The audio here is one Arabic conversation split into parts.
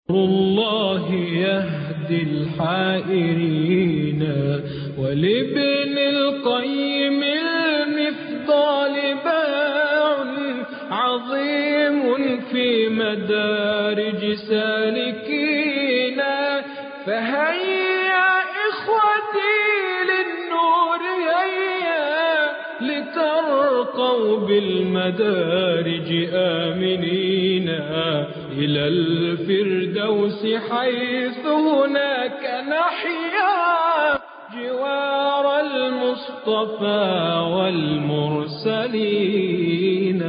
الله يهدي الحائرين ولابن القيم المفضال باع عظيم في مدارج سالكين فهيا إخوتي للنور هيا لترقوا بالمدارج آمنين إلى الفردوس حيث هناك نحيا جوار المصطفى والمرسلين.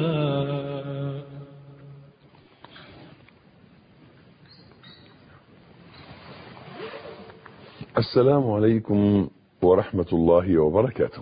السلام عليكم ورحمة الله وبركاته.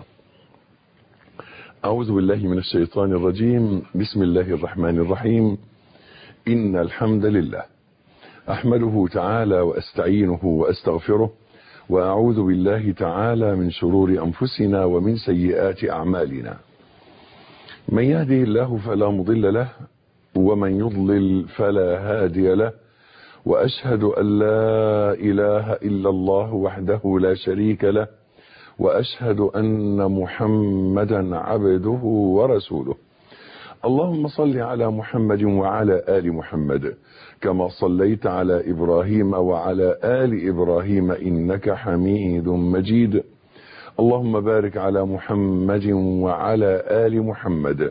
أعوذ بالله من الشيطان الرجيم. بسم الله الرحمن الرحيم. إن الحمد لله أحمده تعالى وأستعينه وأستغفره وأعوذ بالله تعالى من شرور أنفسنا ومن سيئات أعمالنا. من يهده الله فلا مضل له ومن يضلل فلا هادي له، وأشهد أن لا إله إلا الله وحده لا شريك له، وأشهد أن محمدا عبده ورسوله. اللهم صل على محمد وعلى آل محمد كما صليت على إبراهيم وعلى آل إبراهيم إنك حميد مجيد. اللهم بارك على محمد وعلى آل محمد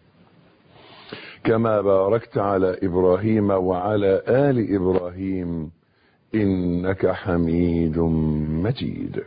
كما باركت على إبراهيم وعلى آل إبراهيم إنك حميد مجيد.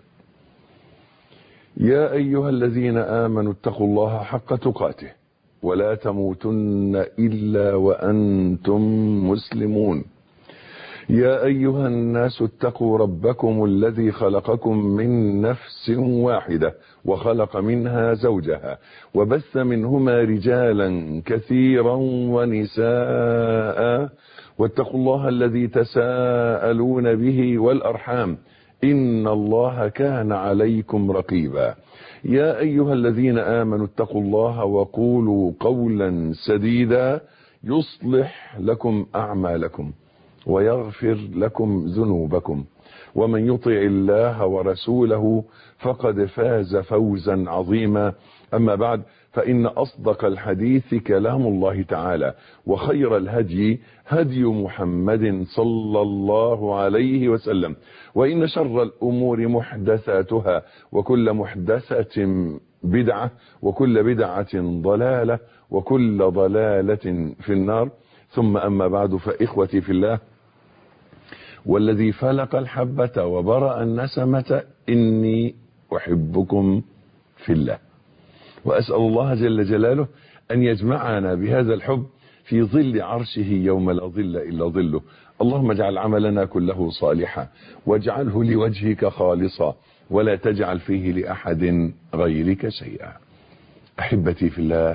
يا أيها الذين آمنوا اتقوا الله حق تقاته ولا تموتن إلا وأنتم مسلمون. يا أيها الناس اتقوا ربكم الذي خلقكم من نفس واحدة وخلق منها زوجها وبث منهما رجالا كثيرا ونساء، واتقوا الله الذي تساءلون به والأرحام إن الله كان عليكم رقيبا. يا أيها الذين آمنوا اتقوا الله وقولوا قولا سديدا يصلح لكم أعمالكم ويغفر لكم ذنوبكم، ومن يطع الله ورسوله فقد فاز فوزا عظيما. أما بعد، فإن أصدق الحديث كلام الله تعالى، وخير الهدي هدي محمد صلى الله عليه وسلم، وإن شر الأمور محدثاتها، وكل محدثة بدعة، وكل بدعة ضلالة، وكل ضلالة في النار. ثم أما بعد، فإخوتي في الله، والذي فلق الحبة وبرأ النسمة إني أحبكم في الله، وأسأل الله جل جلاله أن يجمعنا بهذا الحب في ظل عرشه يوم لا ظل إلا ظله. اللهم اجعل عملنا كله صالحا واجعله لوجهك خالصا ولا تجعل فيه لأحد غيرك شيئا. أحبتي في الله،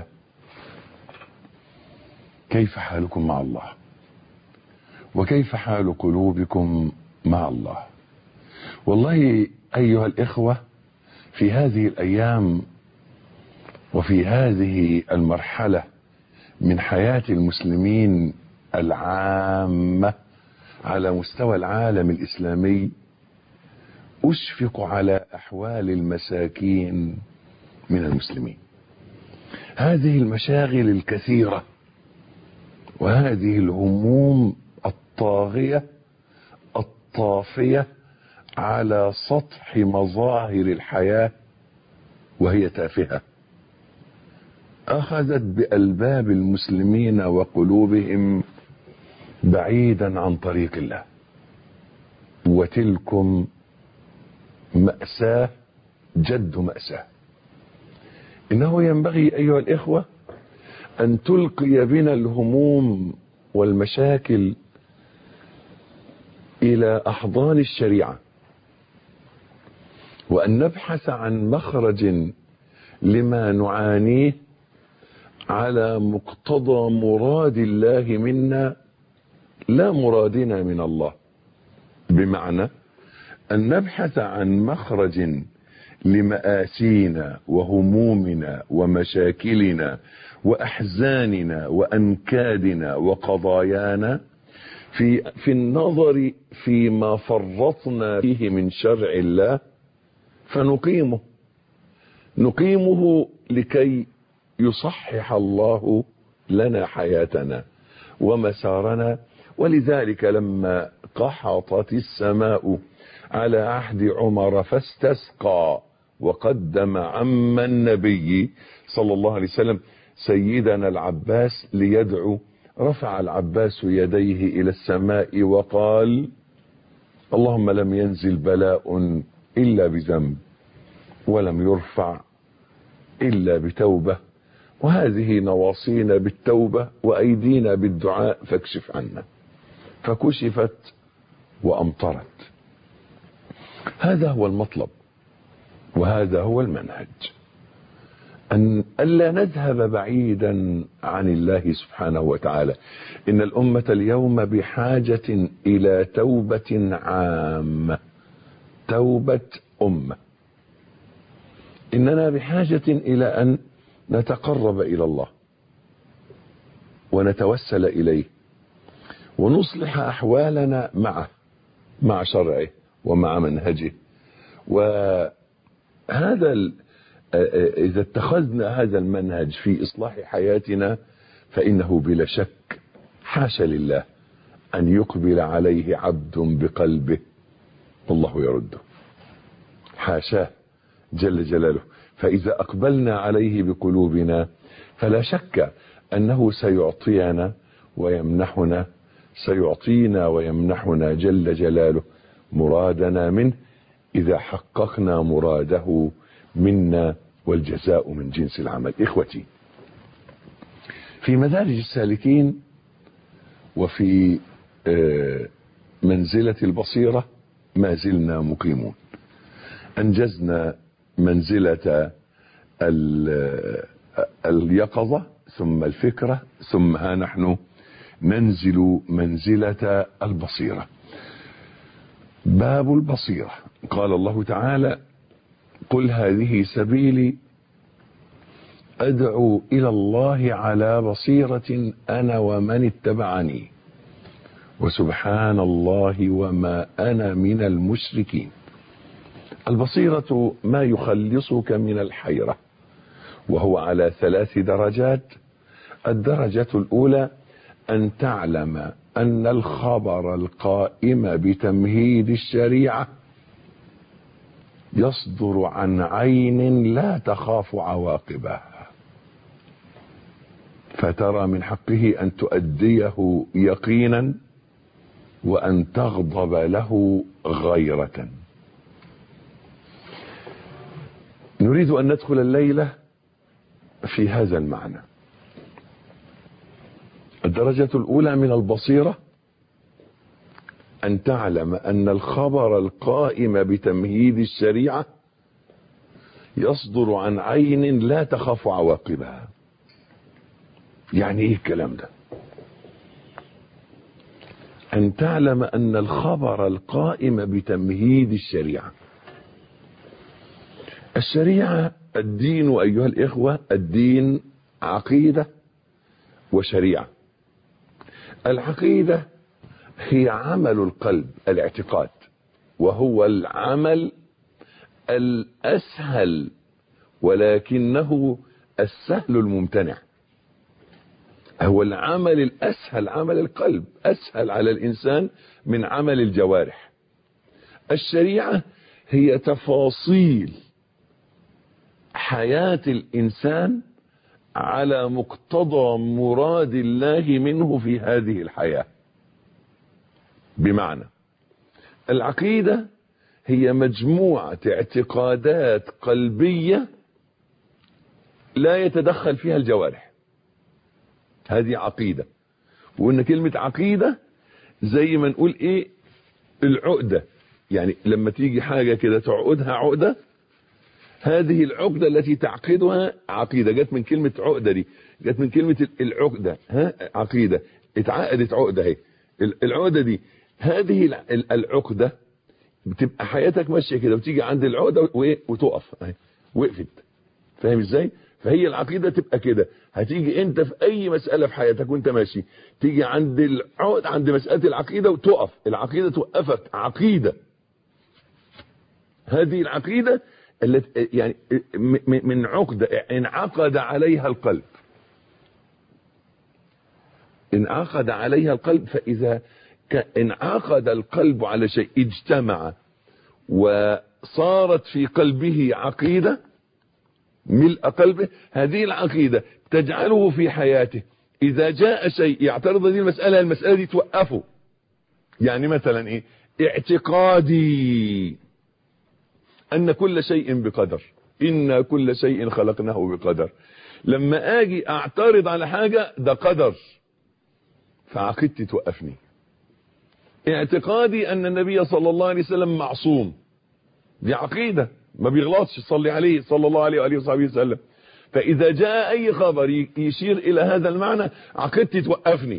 كيف حالكم مع الله؟ وكيف حال قلوبكم مع الله؟ والله أيها الإخوة، في هذه الأيام وفي هذه المرحلة من حياة المسلمين العامة على مستوى العالم الإسلامي، أشفق على أحوال المساكين من المسلمين. هذه المشاغل الكثيرة وهذه الهموم الطاغية الطافية على سطح مظاهر الحياة وهي تافهة، أخذت بألباب المسلمين وقلوبهم بعيدا عن طريق الله، وتلكم مأساة جد مأساة. إنه ينبغي أيها الإخوة أن تلقي بنا الهموم والمشاكل إلى أحضان الشريعة، وأن نبحث عن مخرج لما نعانيه على مقتضى مراد الله منا لا مرادنا من الله. بمعنى أن نبحث عن مخرج لمآسينا وهمومنا ومشاكلنا وأحزاننا وأنكادنا وقضايانا في النظر فيما فرطنا فيه من شرع الله، نقيمه لكي يصحح الله لنا حياتنا ومسارنا. ولذلك لما قحطت السماء على عهد عمر فاستسقى وقدم عم النبي صلى الله عليه وسلم سيدنا العباس ليدعو، رفع العباس يديه إلى السماء وقال: اللهم لم ينزل بلاء إلا بذنب، ولم يرفع إلا بتوبة، وهذه نواصينا بالتوبة وأيدينا بالدعاء فاكشف عنا. فكشفت وأمطرت. هذا هو المطلب وهذا هو المنهج، أن ألا نذهب بعيدا عن الله سبحانه وتعالى. إن الأمة اليوم بحاجة إلى توبة عامة، توبة أمة. إننا بحاجة إلى أن نتقرب إلى الله ونتوسل إليه ونصلح أحوالنا معه، مع شرعه ومع منهجه. وهذا إذا اتخذنا هذا المنهج في إصلاح حياتنا فإنه بلا شك حاشا لله أن يقبل عليه عبد بقلبه والله يرده، حاشاه جل جلاله. فإذا أقبلنا عليه بقلوبنا فلا شك أنه سيعطينا ويمنحنا جل جلاله مرادنا منه إذا حققنا مراده منا، والجزاء من جنس العمل. إخوتي، في مدارج السالكين وفي منزلة البصيرة ما زلنا مقيمون. أنجزنا منزلة اليقظة ثم الفكرة، ثم ها نحن ننزل منزلة البصيرة. باب البصيرة. قال الله تعالى: قل هذه سبيلي أدعو إلى الله على بصيرة أنا ومن اتبعني وسبحان الله وما أنا من المشركين. البصيرة ما يخلصك من الحيرة، وهو على 3 درجات. الدرجة الأولى أن تعلم أن الخبر القائم بتمهيد الشريعة يصدر عن عين لا تخاف عواقبها، فترى من حقه أن تؤديه يقينا وأن تغضب له غيرة. نريد أن ندخل الليلة في هذا المعنى. الدرجة الأولى من البصيرة أن تعلم أن الخبر القائم بتمهيد الشريعة يصدر عن عين لا تخاف عواقبها. يعني إيه الكلام ده؟ أن تعلم أن الخبر القائم بتمهيد الشريعة. الشريعة، الدين أيها الإخوة، الدين عقيدة وشريعة. العقيدة هي عمل القلب، الاعتقاد، وهو العمل الأسهل ولكنه السهل الممتنع. هو العمل الأسهل، عمل القلب أسهل على الإنسان من عمل الجوارح. الشريعة هي تفاصيل حياة الإنسان على مقتضى مراد الله منه في هذه الحياة. بمعنى العقيدة هي مجموعة اعتقادات قلبية لا يتدخل فيها الجوارح، هذه عقيدة. وإن كلمة عقيدة زي ما نقول إيه، العقدة. يعني لما تيجي حاجة كده تعقدها عقدة، هذه العقدة التي تعقدها عقيدة. جت من كلمة عقدة، دي جت من كلمة العقدة، عقيدة، اتعقدت عقدة. هي العقدة دي، هذه العقدة بتبقى حياتك ماشية كده وتيجي عند العقدة وتقف، وقفت. فاهم ازاي؟ فهي العقيدة تبقى كده. هتيجي انت في اي مسألة في حياتك وانت ماشي، تيجي عند مسألة العقيدة وتقف، العقيدة توقفك. عقيدة، هذه العقيدة التي يعني من عقدة انعقد عليها القلب، انعقد عليها القلب. فإذا انعقد القلب على شيء اجتمع وصارت في قلبه عقيدة ملء قلبه، هذه العقيدة تجعله في حياته إذا جاء شيء يعترض هذه المسألة دي توقفه. يعني مثلا ايه؟ اعتقادي أن كل شيء بقدر، إن كل شيء خلقناه بقدر. لما اجي اعترض على حاجة ده قدر، فعقيدتي توقفني. اعتقادي ان النبي صلى الله عليه وسلم معصوم، دي عقيدة، ما بيغلطش، صلي عليه صلى الله عليه وآله وصحبه وسلم. فإذا جاء أي خبر يشير إلى هذا المعنى عقيدتي توقفني.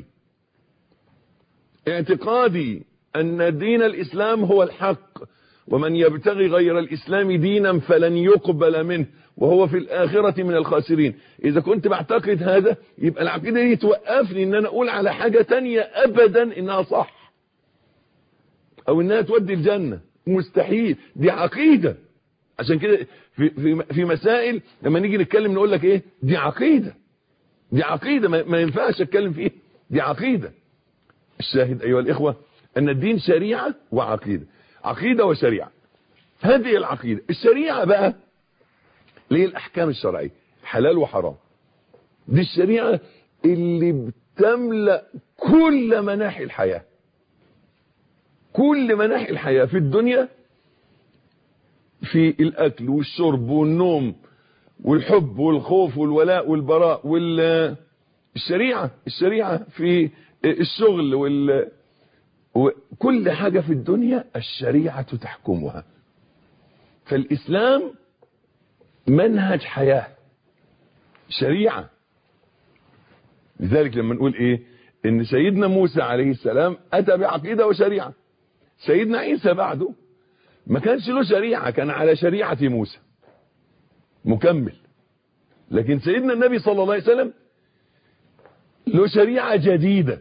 اعتقادي أن دين الإسلام هو الحق، ومن يبتغي غير الإسلام دينا فلن يقبل منه وهو في الآخرة من الخاسرين. إذا كنت بعتقد هذا يبقى العقيدة دي توقفني إن أنا أقول على حاجة تانية أبدا إنها صح أو إنها تودي الجنة، مستحيل. دي عقيدة. عشان كده في مسائل لما نيجي نتكلم نقول لك إيه؟ دي عقيدة، دي عقيدة ما ينفعش أتكلم فيها، دي عقيدة. الشاهد أيها الإخوة أن الدين شريعة وعقيدة، عقيدة وشريعة. هذه العقيدة. الشريعة بقى اللي هي الأحكام الشرعية، حلال وحرام. دي الشريعة اللي بتملأ كل مناحي الحياة، كل مناحي الحياة في الدنيا، في الأكل والشرب والنوم والحب والخوف والولاء والبراء الشريعة في الشغل وكل حاجة في الدنيا الشريعة تحكمها. فالإسلام منهج حياة، شريعة. لذلك لما نقول ايه؟ ان سيدنا موسى عليه السلام اتى بعقيدة وشريعة. سيدنا عيسى بعده ما كانش له شريعة، كان على شريعة موسى مكمل. لكن سيدنا النبي صلى الله عليه وسلم له شريعة جديدة،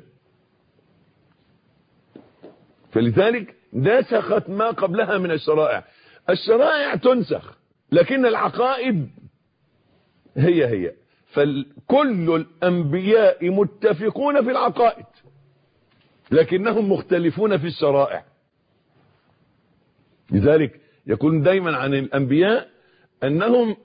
فلذلك نسخت ما قبلها من الشرائع. الشرائع تنسخ لكن العقائد هي. فكل الأنبياء متفقون في العقائد لكنهم مختلفون في الشرائع. لذلك يقول دايما عن الأنبياء أنهم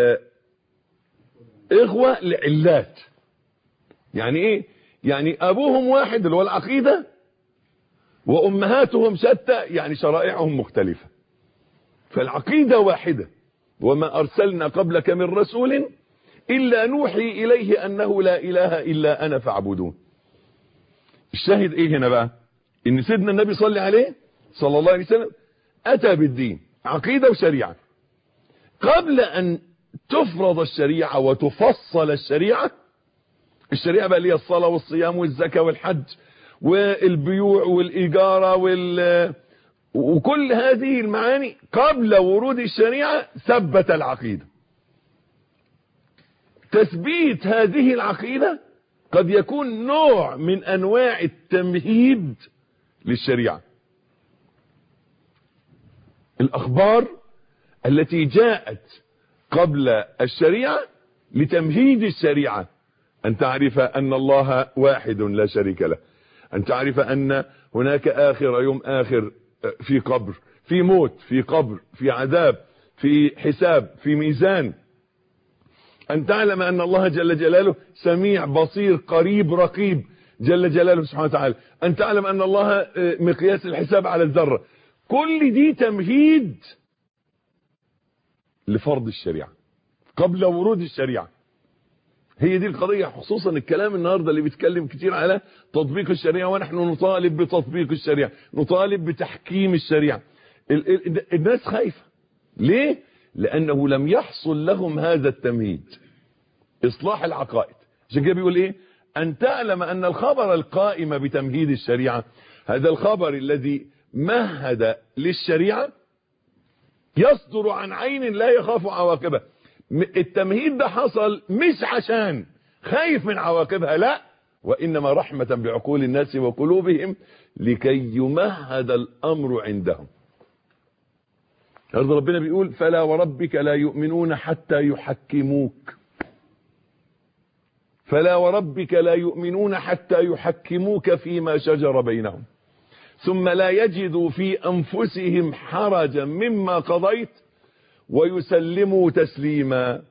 إخوة لعلات. يعني إيه؟ يعني أبوهم واحد اللي هو العقيدة، وأمهاتهم شتى يعني شرائعهم مختلفة. فالعقيدة واحدة. وما أرسلنا قبلك من رسول إلا نوحي إليه أنه لا إله إلا أنا فاعبدون. الشاهد إيه هنا بقى؟ إن سيدنا النبي صلى عليه صلى الله عليه وسلم أتى بالدين عقيدة وشريعة. قبل أن تفرض الشريعة وتفصل الشريعة بقى اللي هي الصلاة والصيام والزكاة والحج والبيوع والإجارة وكل هذه المعاني، قبل ورود الشريعة ثبت العقيدة. تثبيت هذه العقيدة قد يكون نوع من أنواع التمهيد للشريعة. الأخبار التي جاءت قبل الشريعة لتمهيد الشريعة: أن تعرف أن الله واحد لا شريك له، أن تعرف أن هناك آخر يوم آخر، في قبر، في موت، في قبر، في عذاب، في حساب، في ميزان. أن تعلم أن الله جل جلاله سميع بصير قريب رقيب جل جلاله سبحانه وتعالى. أن تعلم أن الله مقياس الحساب على الذرة. كل دي تمهيد لفرض الشريعة قبل ورود الشريعة. هي دي القضية. خصوصا الكلام النهاردة اللي بيتكلم كتير على تطبيق الشريعة، ونحن نطالب بتطبيق الشريعة، نطالب بتحكيم الشريعة. الناس خايفة. ليه؟ لأنه لم يحصل لهم هذا التمهيد، إصلاح العقائد. عشان كده بيقول إيه؟ أن تعلم أن الخبر القائم بتمهيد الشريعة، هذا الخبر الذي مهد للشريعة، يصدر عن عين لا يخاف عواقبه. التمهيد ده حصل مش عشان خايف من عواقبها، لا، وإنما رحمة بعقول الناس وقلوبهم لكي يمهد الأمر عندهم. أرض ربنا بيقول فلا وربك لا يؤمنون حتى يحكموك، فلا وربك لا يؤمنون حتى يحكموك فيما شجر بينهم ثم لا يجدوا في أنفسهم حرجا مما قضيت ويسلموا تسليما.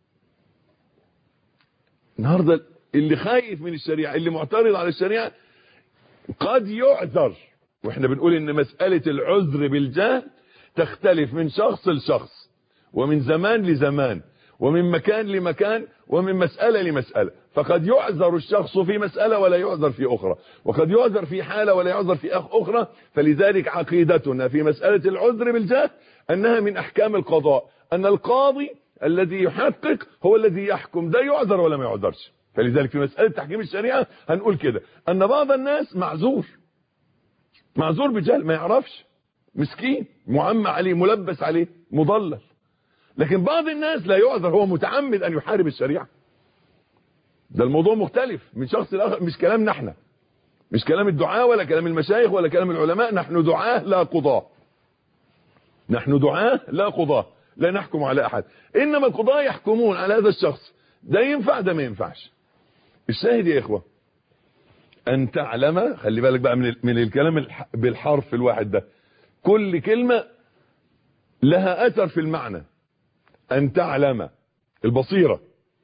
النهارده اللي خايف من الشريعة، اللي معترض على الشريعة، قد يعذر. واحنا بنقول ان مسألة العذر بالجهل تختلف من شخص لشخص، ومن زمان لزمان، ومن مكان لمكان، ومن مسألة لمسألة. فقد يعذر الشخص في مسألة ولا يعذر في أخرى، وقد يعذر في حالة ولا يعذر في أخرى. فلذلك عقيدتنا في مسألة العذر بالجهل أنها من أحكام القضاء، أن القاضي الذي يحقق هو الذي يحكم، ده يعذر ولا ما يعذرش. فلذلك في مسألة تحكيم الشريعة هنقول كده أن بعض الناس معذور بجهل، ما يعرفش، مسكين، معمى عليه، ملبس عليه، مضلل. لكن بعض الناس لا يعذر، هو متعمد أن يحارب الشريعة. ده الموضوع مختلف من شخص لآخر، مش كلامنا احنا، مش كلام الدعاة ولا كلام المشايخ ولا كلام العلماء. نحن دعاة لا قضاة، نحن دعاة لا قضاة، لا نحكم على أحد، إنما القضاة يحكمون على هذا الشخص، ده ينفع ده ما ينفعش. الشاهد يا إخوة أن تعلم، خلي بالك بقى من الكلام بالحرف الواحد ده، كل كلمة لها أثر في المعنى. أن تعلم البصيرة،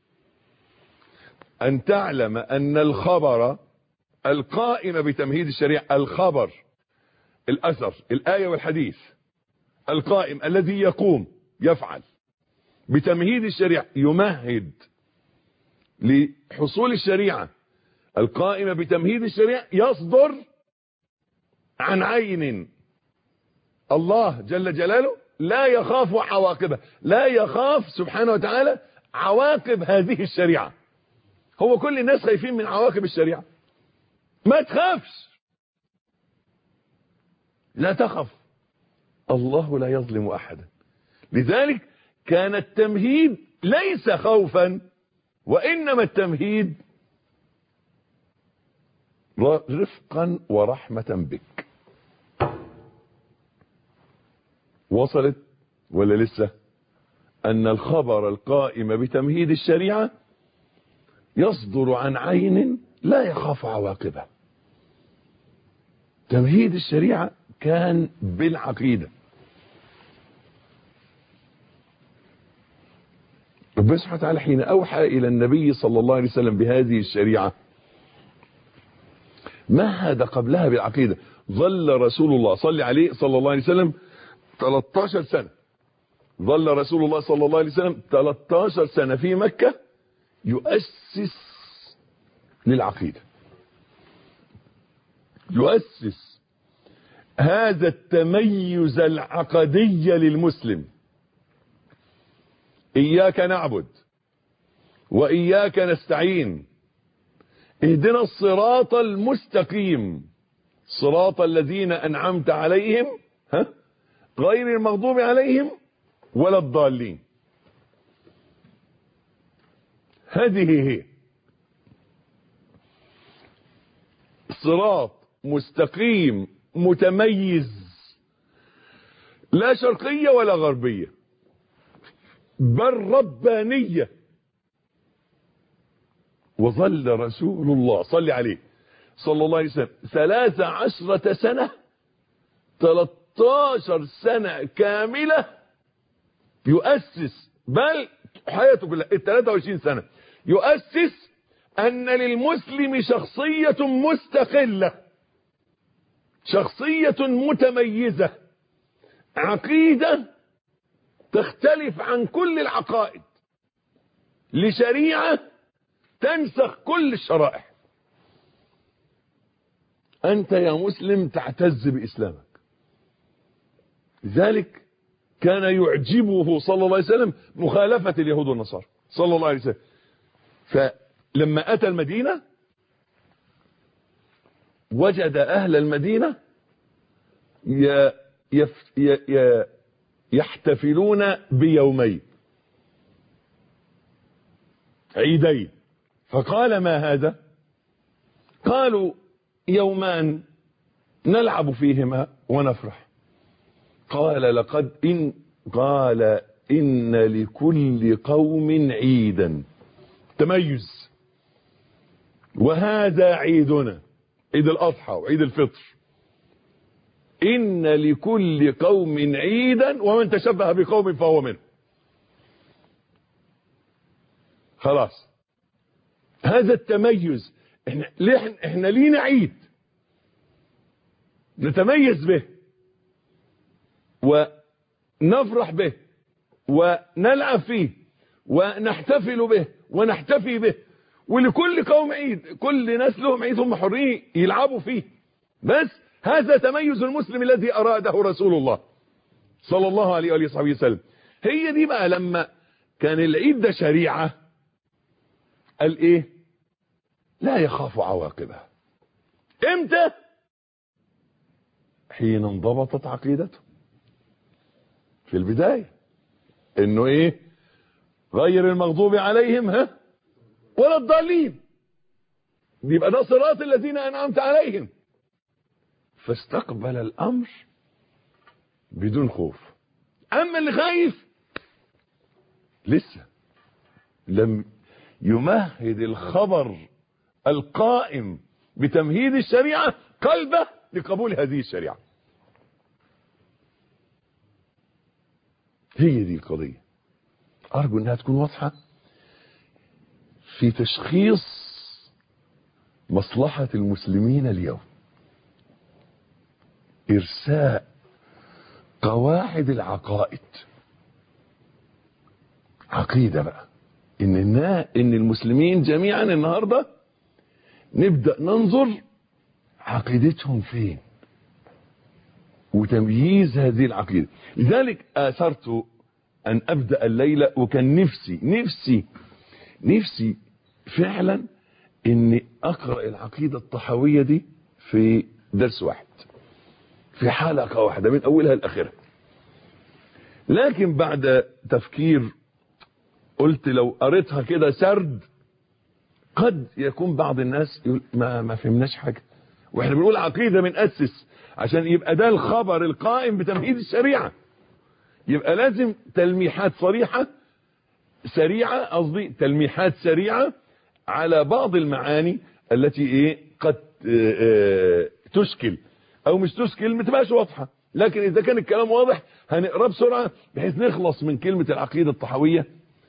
أن تعلم أن الخبر القائم بتمهيد الشريعة، الخبر، الأثر، الآية والحديث، القائم الذي يقوم يفعل بتمهيد الشريعة، يمهد لحصول الشريعة القائمة بتمهيد الشريعة، يصدر عن عين. الله جل جلاله لا يخاف عواقبه، لا يخاف سبحانه وتعالى عواقب هذه الشريعة. هو كل الناس خايفين من عواقب الشريعة، ما تخافش، لا تخف، الله لا يظلم أحدا. لذلك كان التمهيد ليس خوفا، وإنما التمهيد رفقا ورحمة بك. وصلت ولا لسه؟ أن الخبر القائم بتمهيد الشريعة يصدر عن عين لا يخاف عواقبه. تمهيد الشريعة كان بالعقيدة. ربنا سبحانه وتعالى حين أوحى إلى النبي صلى الله عليه وسلم بهذه الشريعة مهد قبلها بالعقيدة. ظل رسول الله صلى عليه صلى الله عليه وسلم 13 سنة، ظل رسول الله صلى الله عليه وسلم 13 سنة في مكة يؤسس للعقيدة، يؤسس هذا التميز العقدي للمسلم. إياك نعبد وإياك نستعين، اهدنا الصراط المستقيم صراط الذين أنعمت عليهم غير المغضوب عليهم ولا الضالين. هذه هي صراط مستقيم متميز، لا شرقية ولا غربية، بل ربانية. وظل رسول الله صلى عليه صلى الله عليه وسلم 13 سنة، 13 سنة كاملة يؤسس، بل حياته كلها 23 سنة يؤسس أن للمسلم شخصية مستقلة، شخصية متميزة، عقيدة تختلف عن كل العقائد، لشريعة تنسخ كل الشرائع. أنت يا مسلم تعتز بإسلامك. لذلك كان يعجبه صلى الله عليه وسلم مخالفة اليهود والنصارى صلى الله عليه وسلم. فلما أتى المدينة وجد أهل المدينة يحتفلون بيومين. عيدين. فقال ما هذا؟ قالوا يومان نلعب فيهما ونفرح. قال إن لكل قوم عيدا، تميز، وهذا عيدنا، عيد الأضحى وعيد الفطر. إن لكل قوم عيدا ومن تشبه بقوم فهو منه. خلاص، هذا التميز. احنا لينا عيد نتميز به ونفرح به ونلعب فيه ونحتفل به ونحتفي به، ولكل قوم عيد، كل ناس لهم عيد هم حرين يلعبوا فيه. بس هذا تميز المسلم الذي أراده رسول الله صلى الله عليه وآله وصحبه وسلم. هي دي بقى لما كان العيد ده شريعة، قال ايه؟ لا يخاف عواقبها. امتى؟ حين انضبطت عقيدته في البداية، انه ايه؟ غير المغضوب عليهم ولا الضالين، يبقى ده صراط الذين انعمت عليهم. فاستقبل الامر بدون خوف. اما اللي خايف لسه لم يمهد الخبر القائم بتمهيد الشريعة قلبه لقبول هذه الشريعة. هي دي القضية. أرجو أنها تكون واضحة في تشخيص مصلحة المسلمين اليوم. إرساء قواعد العقائد، عقيدة بقى، إن المسلمين جميعا النهاردة نبدأ ننظر عقيدتهم فين وتمييز هذه العقيدة. لذلك آثرت أن أبدأ الليلة، وكان نفسي فعلا إني أقرأ العقيدة الطحاوية دي في درس واحد، في حلقة واحدة من أولها لآخرها. لكن بعد تفكير قلت لو قريتها كده سرد قد يكون بعض الناس يقول ما فهمناش حاجة، واحنا بنقول عقيدة بنأسس عشان يبقى ده الخبر القائم بتمهيد الشريعة، يبقى لازم تلميحات صريحة سريعة، قصدي تلميحات سريعة على بعض المعاني التي قد تشكل او مش تشكل، ما تبقاش واضحة. لكن اذا كان الكلام واضح هنقراه بسرعة بحيث نخلص من كلمة العقيدة الطحاوية.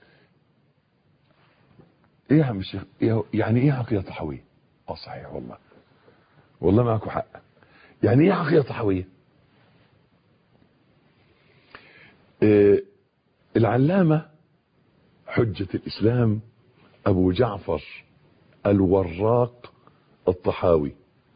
ايه يا عم الشيخ، يعني ايه عقيدة طحاوية؟ صحيح، والله معكم حق. يعني ايه عقيدة طحاوية؟ العلامة حجة الإسلام أبو جعفر الوراق الطحاوي.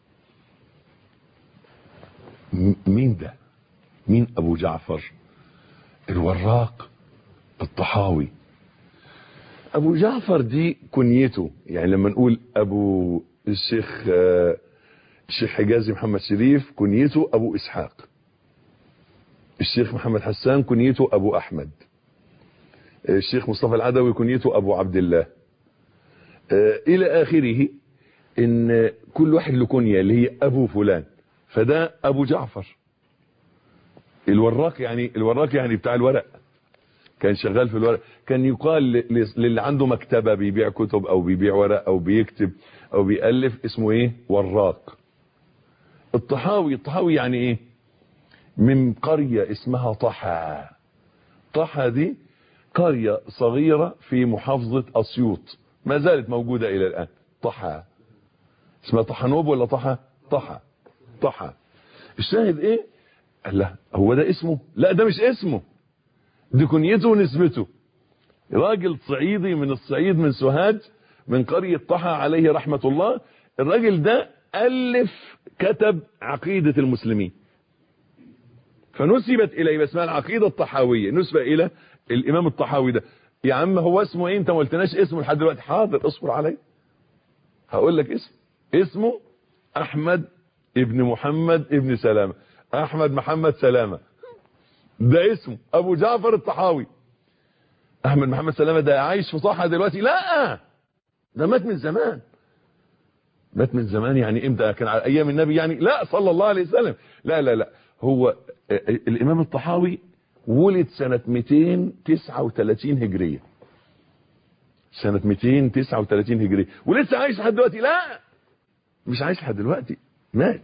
مين ده؟ مين أبو جعفر الوراق الطحاوي؟ أبو جعفر دي كنيته، يعني لما نقول أبو الشيخ حجازي محمد شريف كنيته أبو إسحاق، الشيخ محمد حسان كنيته أبو أحمد، الشيخ مصطفى العدوي كنيته أبو عبد الله، إلى آخره. إن كل واحد له كنية اللي هي أبو فلان، فده أبو جعفر الوراق. يعني بتاع الورق، كان شغال في الورق. كان يقال للي عنده مكتبة بيبيع كتب أو بيبيع ورق أو بيكتب أو بيألف اسمه إيه؟ وراق. الطحاوي يعني إيه؟ من قرية اسمها طحا دي قرية صغيرة في محافظة أسيوط، ما زالت موجودة إلى الآن. طحا اسمها طحنوب ولا طحا. الشاهد إيه؟ قال له هو ده اسمه؟ لا، ده مش اسمه، دي كنيته ونسبته. راجل صعيدي من الصعيد، من سوهاج، من قرية طحا عليه رحمة الله. الراجل ده كتب عقيدة المسلمين، فنسبت إليه، اسمها العقيدة الطحاوية، نسبة إلى الإمام الطحاوي ده. يا عم هو اسمه إيه؟ أنت ما قلتناش اسمه لحد دلوقتي. حاضر، اصبر علي، هقول لك اسمه أحمد ابن محمد ابن سلامة، أحمد محمد سلامة، ده اسمه أبو جعفر الطحاوي. احمد محمد سلامة ده عايش في صحة دلوقتي؟ لا، ده مات من زمان. مات من زمان يعني امتى؟ كان على ايام النبي يعني؟ لا، صلى الله عليه وسلم. لا لا لا، هو الامام الطحاوي ولد سنة 239 هجرية. سنة 239 هجرية ولسه عايش لحد دلوقتي؟ لا، مش عايش لحد دلوقتي، مات.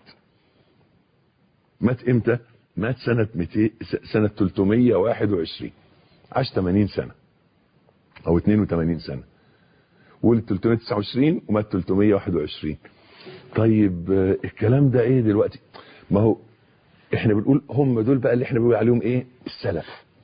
مات امتى؟ مات سنة 321. عاش 80 سنة او 82 سنة. ولد 329 ومات 321. طيب الكلام ده ايه دلوقتي؟ ما هو احنا بنقول هم دول بقى اللي احنا بنقول عليهم ايه؟ السلف.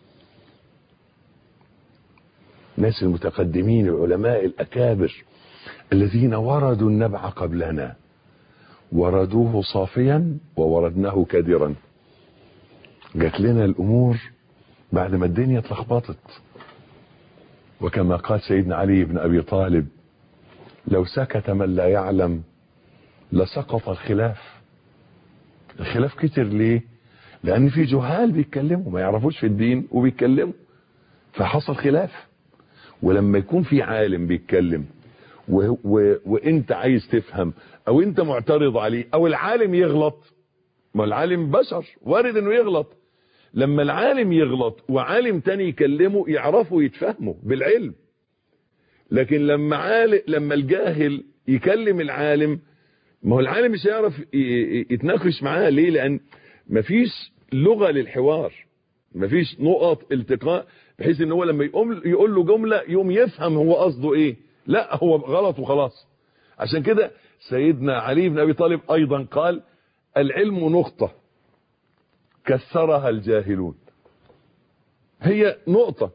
ناس المتقدمين، العلماء الأكابر الذين وردوا النبع قبلنا، وردوه صافيا ووردناه كدرا. جات لنا الأمور بعد ما الدنيا اتلخبطت. وكما قال سيدنا علي بن أبي طالب: لو سكت من لا يعلم لسقط الخلاف. الخلاف كتر ليه؟ لأن في جهال بيتكلموا ما يعرفوش في الدين وبيتكلموا، فحصل خلاف. ولما يكون في عالم بيتكلم وانت عايز تفهم او انت معترض عليه او العالم يغلط، ما العالم بشر وارد انه يغلط. لما العالم يغلط وعالم تاني يكلمه يعرفوا يتفهموا بالعلم. لكن لما الجاهل يكلم العالم، ما هو العالم مش هيعرف يتناقش معاه. ليه؟ لان مفيش لغة للحوار، مفيش نقط التقاء بحيث ان هو لما يقول له جملة يوم يفهم هو قصده ايه. لا، هو غلط وخلاص. عشان كده سيدنا علي بن ابي طالب ايضا قال: العلم نقطة كسرها الجاهلون. هي نقطة.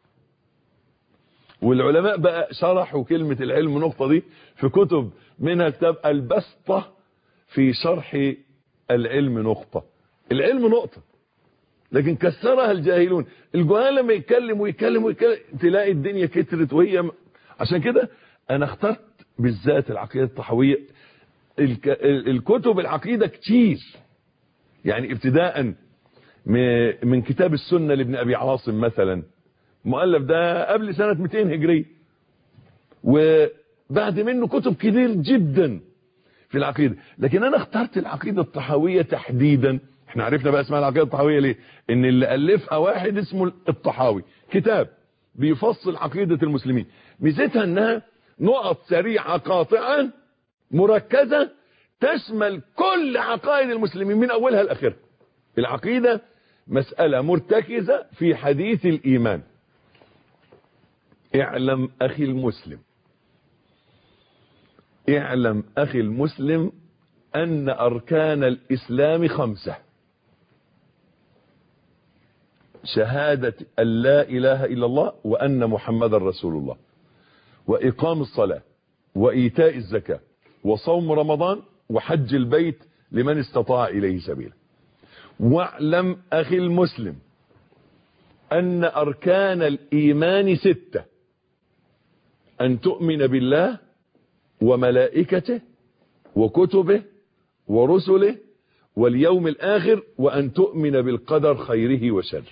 والعلماء بقى شرحوا كلمة العلم نقطة دي في كتب، منها كتاب البسطة في شرح العلم نقطة. العلم نقطة لكن كسرها الجاهلون. الجهال لما يتكلم ويتكلم تلاقي الدنيا كترت. وهي عشان كده انا اخترت بالذات العقيدة الطحاوية. الكتب العقيدة كتير، يعني ابتداء من كتاب السنة لابن ابي عاصم مثلا، مؤلف ده قبل سنة 200 هجرية، وبعد منه كتب كتير جدا في العقيدة. لكن انا اخترت العقيدة الطحاوية تحديدا. احنا عرفنا بقى اسمها العقيدة الطحاوية ليه؟ ان اللي الفها واحد اسمه الطحاوي، كتاب بيفصل عقيدة المسلمين. ميزتها انها نقط سريعة قاطعة مركزة تشمل كل عقائد المسلمين من اولها لاخرها. العقيدة مسألة مرتكزة في حديث الايمان. اعلم اخي المسلم، اعلم اخي المسلم ان اركان الاسلام 5: شهادة ان لا اله الا الله وان محمد رسول الله، واقام الصلاة، وايتاء الزكاة، وصوم رمضان، وحج البيت لمن استطاع اليه سبيلا. واعلم اخي المسلم ان اركان الايمان 6: ان تؤمن بالله وملائكته وكتبه ورسله واليوم الآخر، وأن تؤمن بالقدر خيره وشره.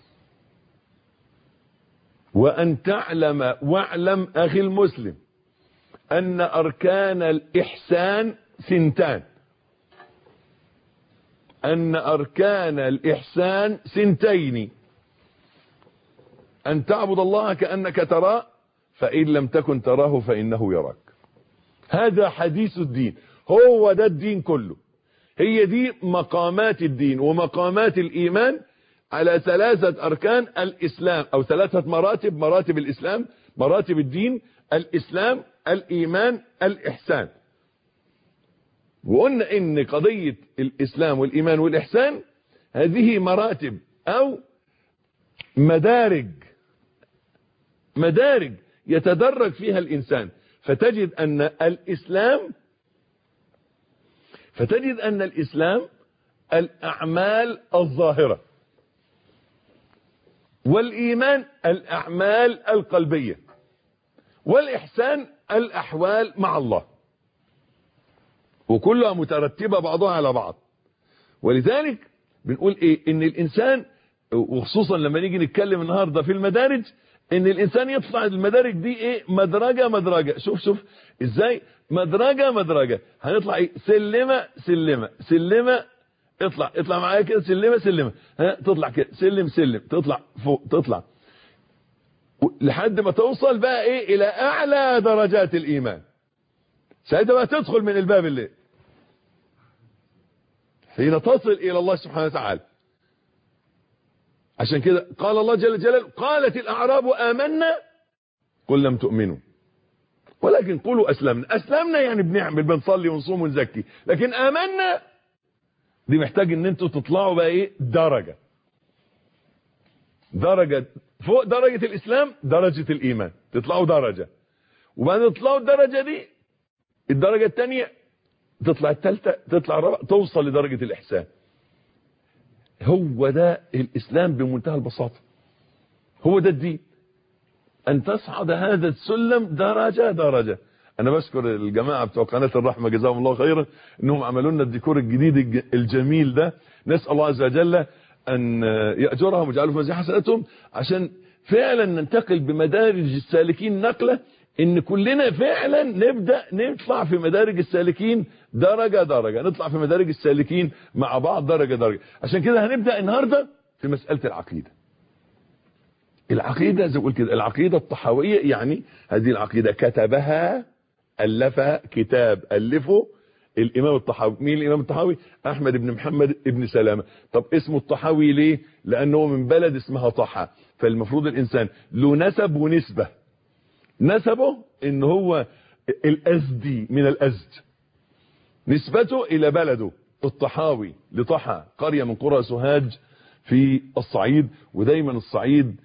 وأن تعلم، واعلم أخي المسلم أن أركان الإحسان 2: أن أركان الإحسان 2: أن تعبد الله كأنك تراه فإن لم تكن تراه فإنه يراك. هذا حديث الدين، هو ده الدين كله. هي دي مقامات الدين ومقامات الإيمان على 3 أركان الإسلام، أو 3 مراتب الإسلام، مراتب الدين: الإسلام، الإيمان، الإحسان. وقلنا إن قضية الإسلام والإيمان والإحسان هذه مراتب أو مدارج يتدرج فيها الإنسان. فتجد أن الإسلام الأعمال الظاهرة، والإيمان الأعمال القلبية، والإحسان الأحوال مع الله، وكلها مترتبة بعضها على بعض. ولذلك بنقول إيه؟ إن الإنسان، وخصوصا لما نيجي نتكلم النهاردة في المدارج، ان الانسان يطلع المدارج دي ايه، مدرجة مدرجة. شوف ازاي، مدرجة مدرجة. هنطلع ايه، سلمة سلمة سلمة، اطلع معايا كده، سلمة سلمة، ها تطلع كده سلم سلم، تطلع فوق، تطلع لحد ما توصل بقى ايه الى اعلى درجات الايمان. ساعتها بقى تدخل من الباب اللي حين تصل الى الله سبحانه وتعالى. عشان كده قال الله جل جلاله: قالت الاعراب آمنا قل لم تؤمنوا ولكن قولوا اسلمنا يعني بنعمل، بنصلي ونصوم ونزكي. لكن آمنا دي محتاج ان انتوا تطلعوا بقى ايه، درجة فوق درجة الاسلام، درجة الايمان، تطلعوا درجة، وبعدين تطلعوا الدرجة دي، الدرجة الثانية تطلع الثالثة، تطلع الرابعة، توصل لدرجة الاحسان. هو ده الاسلام بمنتهى البساطة، هو ده الدين، ان تصعد هذا السلم درجة درجة. انا بشكر الجماعة بتوع قناة الرحمة جزاهم الله خيرا انهم عملوا لنا الديكور الجديد الجميل ده. نسأل الله عز وجل ان يأجرهم ويجعله في ميزان حسناتهم، عشان فعلا ننتقل بمدارج السالكين نقلة، ان كلنا فعلا نبدأ نطلع في مدارج السالكين درجة درجة، نطلع في مدارج السالكين مع بعض درجة درجة. عشان كده هنبدأ النهاردة في مسألة العقيدة. العقيدة زي ما قلت كده، العقيدة الطحاوية، يعني هذه العقيدة كتبها، ألفها، كتاب ألفه الإمام الطحاوي. مين الإمام الطحاوي؟ أحمد بن محمد بن سلامة. طب اسمه الطحاوي ليه؟ لأنه من بلد اسمها طحا، فالمفروض الإنسان له نسب ونسبة. نسبه إن هو الأزدي من الأزد، نسبته إلى بلده الطحاوي لطحا، قرية من قرى سوهاج في الصعيد. ودايما الصعيد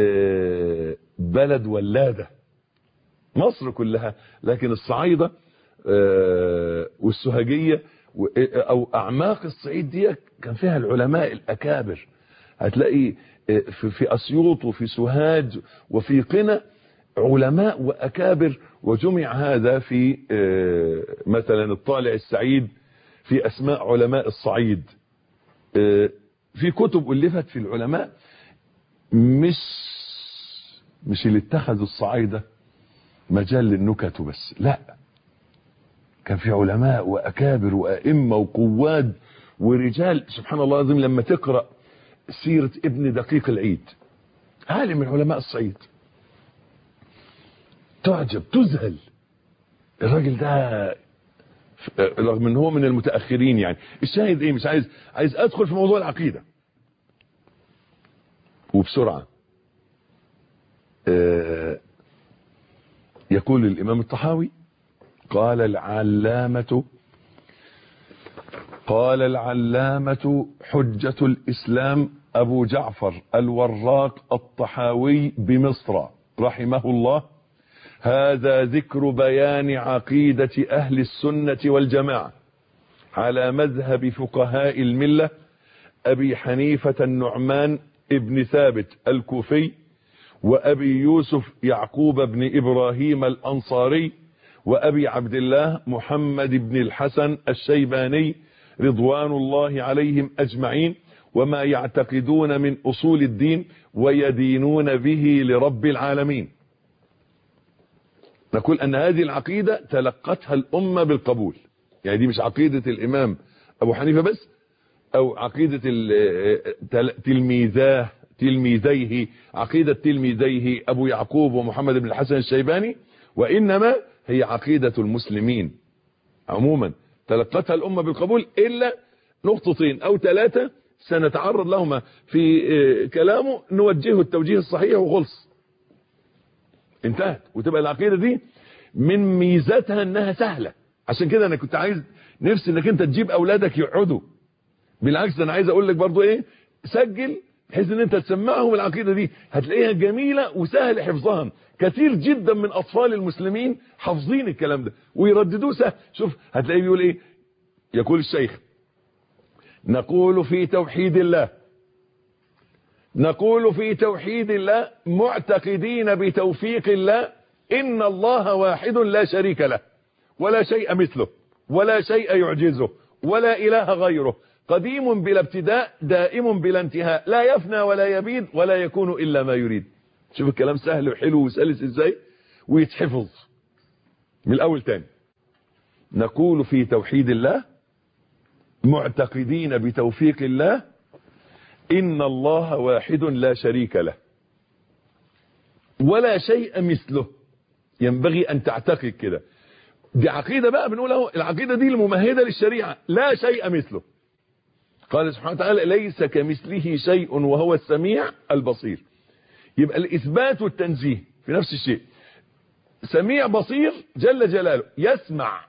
بلد ولادة مصر كلها، لكن الصعيدة والسوهاجية او اعماق الصعيد دي كان فيها العلماء الاكابر. هتلاقي في اسيوط وفي سوهاج وفي قنا علماء واكابر، وجمع هذا في مثلا الطالع السعيد في اسماء علماء الصعيد. في كتب الفت في العلماء، مش اللي اتخذوا الصعايدة مجال للنكت بس، لا، كان في علماء واكابر وائمه وقواد ورجال. سبحان الله العظيم، لما تقرا سيره ابن دقيق العيد، عالم من علماء الصعيد، تعجب تذهل. الراجل ده رغم ان هو من المتاخرين، يعني الشاهد ايه، مش عايز ادخل في موضوع العقيده وبسرعه. يقول الامام الطحاوي: قال العلامة حجة الإسلام أبو جعفر الوراق الطحاوي بمصر رحمه الله: هذا ذكر بيان عقيدة أهل السنة والجماعة على مذهب فقهاء الملة أبي حنيفة النعمان ابن ثابت الكوفي، وأبي يوسف يعقوب بن إبراهيم الأنصاري، وأبي عبد الله محمد بن الحسن الشيباني رضوان الله عليهم أجمعين، وما يعتقدون من أصول الدين ويدينون به لرب العالمين. نقول أن هذه العقيدة تلقتها الأمة بالقبول، يعني دي مش عقيدة الإمام أبو حنيفة بس، أو عقيدة تلميذيه، عقيدة تلميذيه أبو يعقوب ومحمد بن الحسن الشيباني، وإنما هي عقيدة المسلمين عموما تلقتها الأمة بالقبول، إلا نقطتين أو ثلاثة سنتعرض لهما في كلامه، نوجهه التوجيه الصحيح وخلص، انتهت. وتبقى العقيدة دي من ميزاتها انها سهلة. عشان كده انا كنت عايز نفسي انك انت تجيب اولادك يقعدوا. بالعكس انا عايز اقول لك برضو ايه، سجل بحيث ان انت تسمعهم العقيدة دي، هتلاقيها جميلة وسهل حفظها. كثير جدا من اطفال المسلمين حافظين الكلام ده ويرددوه سهل. شوف هتلاقيه بيقول ايه، يقول الشيخ: نقول في توحيد الله معتقدين بتوفيق الله إن الله واحد لا شريك له ولا شيء مثله ولا شيء يعجزه ولا إله غيره، قديم بلا ابتداء دائم بلا انتهاء، لا يفنى ولا يبيد ولا يكون إلا ما يريد. شوف الكلام سهل وحلو وسلس ازاي ويتحفظ من الاول تاني. نقول في توحيد الله معتقدين بتوفيق الله إن الله واحد لا شريك له ولا شيء مثله. ينبغي أن تعتقد كده. دي عقيدة بقى بنقول اهو، العقيدة دي الممهدة للشريعة. لا شيء مثله. قال سبحانه وتعالى ليس كمثله شيء وهو السميع البصير. يبقى الإثبات والتنزيه في نفس الشيء. سميع بصير جل جلاله، يسمع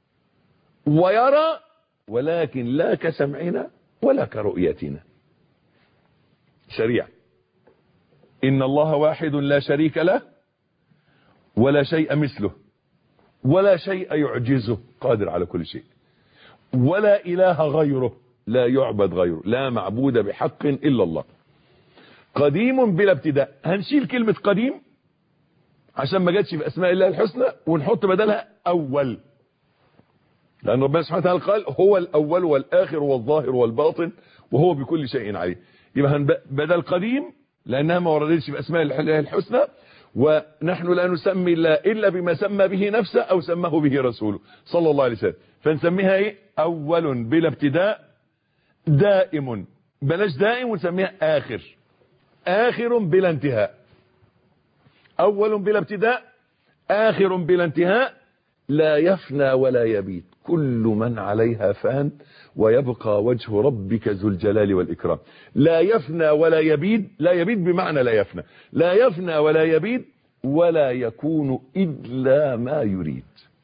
ويرى ولكن لا كسمعنا ولا كرؤيتنا. شريعة. إن الله واحد لا شريك له ولا شيء مثله ولا شيء يعجزه، قادر على كل شيء، ولا إله غيره، لا يعبد غيره، لا معبود بحق إلا الله. قديم بلا ابتداء. هنشيل كلمة قديم عشان ما جاتش في أسماء الله الحسنى ونحط بدلها أول، لأن ربنا سبحانه وتعالى قال هو الأول والآخر والظاهر والباطن وهو بكل شيء عليم. يبقى بدل قديم لأنها ما وردتش في أسماء الله الحسنى، ونحن لا نسمي الله إلا بما سمى به نفسه أو سماه به رسوله صلى الله عليه وسلم، فنسميها إيه؟ أول بلا ابتداء، دائم بلاش دائم ونسميها آخر، آخر بلا انتهاء. أول بلا ابتداء، آخر بلا انتهاء، لا يفنى ولا يبيد، كل من عليها فان ويبقى وجه ربك ذو الجلال والإكرام. لا يفنى ولا يبيد، لا يبيد بمعنى لا يفنى، لا يفنى ولا يبيد ولا يكون إلا ما يريد.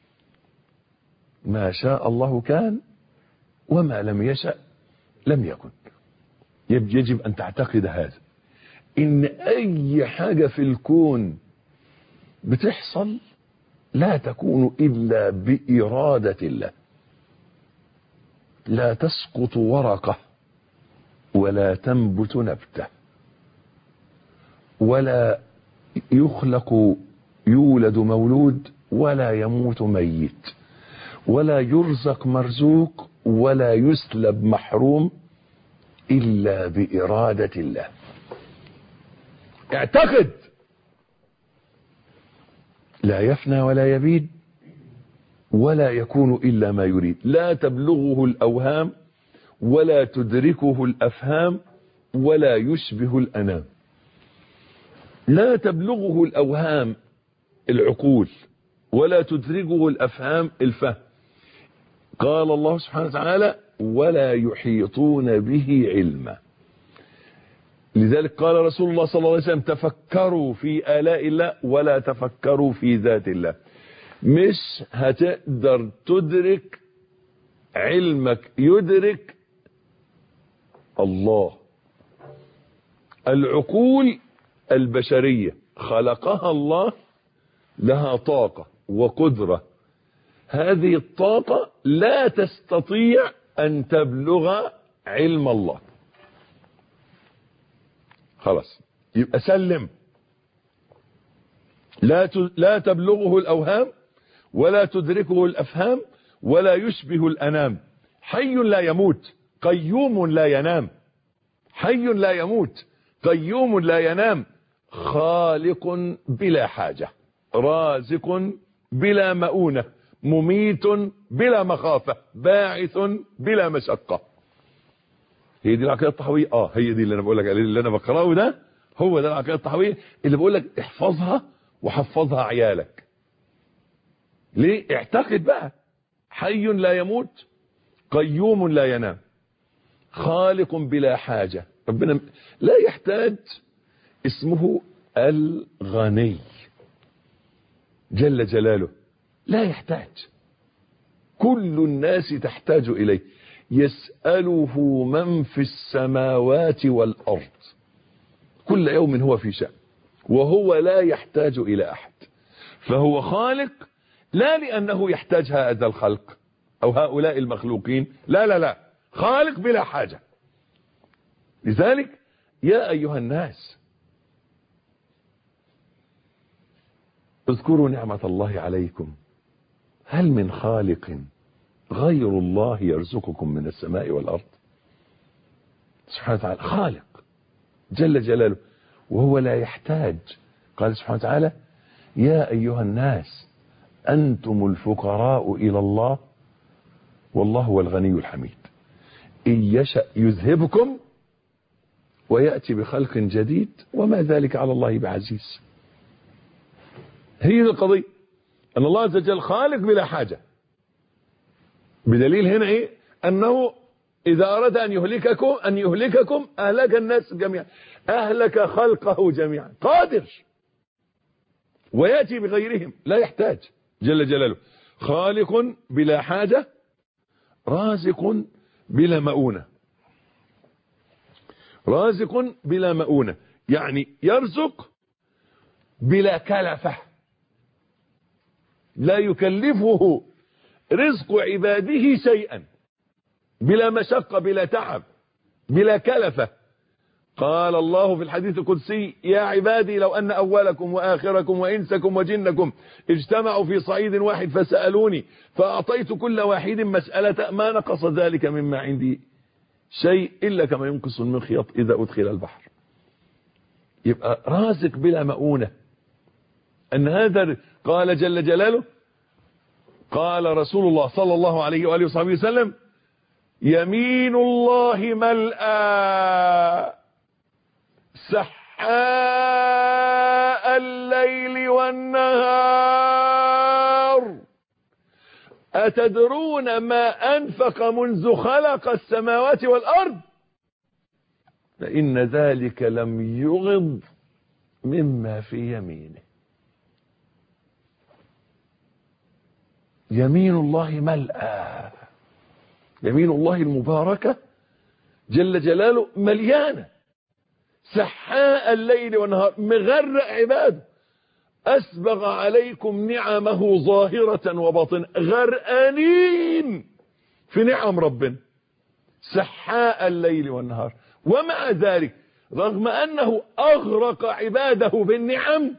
ما شاء الله كان وما لم يشأ لم يكن. يجب أن تعتقد هذا، إن أي حاجة في الكون بتحصل لا تكون إلا بإرادة الله. لا تسقط ورقة ولا تنبت نبتة ولا يولد مولود ولا يموت ميت ولا يرزق مرزوق ولا يسلب محروم إلا بإرادة الله. اعتقد. لا يفنى ولا يبيد ولا يكون إلا ما يريد. لا تبلغه الأوهام ولا تدركه الأفهام ولا يشبه الأنام. لا تبلغه الأوهام العقول ولا تدركه الأفهام الفهم. قال الله سبحانه وتعالى ولا يحيطون به علما. لذلك قال رسول الله صلى الله عليه وسلم تفكروا في آلاء الله ولا تفكروا في ذات الله. مش هتقدر تدرك علمك يدرك الله. العقول البشرية خلقها الله لها طاقة وقدرة، هذه الطاقة لا تستطيع أن تبلغ علم الله. خلاص يبقى سلم. لا تبلغه الأوهام ولا تدركه الأفهام ولا يشبه الأنام. حي لا يموت قيوم لا ينام. حي لا يموت قيوم لا ينام. خالق بلا حاجة، رازق بلا مؤونة، مميت بلا مخافة، باعث بلا مشقة. هي دي العقيدة الطحاوية. هي دي اللي انا بقول لك عليه، اللي انا بقراه ده هو ده العقيدة الطحاوية اللي بقول لك احفظها وحفظها عيالك. ليه؟ اعتقد بقى. حي لا يموت قيوم لا ينام خالق بلا حاجة. ربنا لا يحتاج. اسمه الغني جل جلاله، لا يحتاج. كل الناس تحتاج إليه. يسأله من في السماوات والأرض كل يوم هو في شأن، وهو لا يحتاج إلى أحد. فهو خالق لا لأنه يحتاج هذا الخلق أو هؤلاء المخلوقين، لا لا لا، خالق بلا حاجة. لذلك يا أيها الناس اذكروا نعمة الله عليكم هل من خالق غير الله يرزقكم من السماء والأرض. سبحانه وتعالى خالق جل جلاله، وهو لا يحتاج قال سبحانه وتعالى يا أيها الناس أنتم الفقراء إلى الله والله هو الغني الحميد إن يشأ يذهبكم ويأتي بخلق جديد وما ذلك على الله بعزيز. هي القضية أن الله عز وجل خالق بلا حاجة، بدليل هنا إيه؟ أنه إذا أراد أن يهلككم أهلك الناس جميعا، أهلك خلقه جميعا، قادر ويأتي بغيرهم لا يحتاج جل جلاله، خالق بلا حاجة، رازق بلا مؤونة. رازق بلا مؤونة يعني يرزق بلا كلفة، لا يكلفه رزق عباده شيئا، بلا مشقة بلا تعب بلا كلفة. قال الله في الحديث القدسي يا عبادي لو أن أولكم وآخركم وإنسكم وجنكم اجتمعوا في صعيد واحد فسألوني فأعطيت كل واحد مسألة ما نقص ذلك مما عندي شيء إلا كما ينقص المخيط إذا أدخل البحر. يبقى رازق بلا مؤونة. أن هذا قال جل جلاله، قال رسول الله صلى الله عليه وآله وصحبه وسلم يمين الله ملأى سحاء الليل والنهار أتدرون ما أنفق منذ خلق السماوات والأرض فإن ذلك لم يغض مما في يمينه. يمين الله ملأى، يمين الله المباركة جل جلاله مليانة، سحاء الليل والنهار، مغرق عباده، أسبغ عليكم نعمه ظاهرة وباطنة، غرقانين في نعم ربنا، سحاء الليل والنهار. ومع ذلك رغم أنه أغرق عباده بالنعم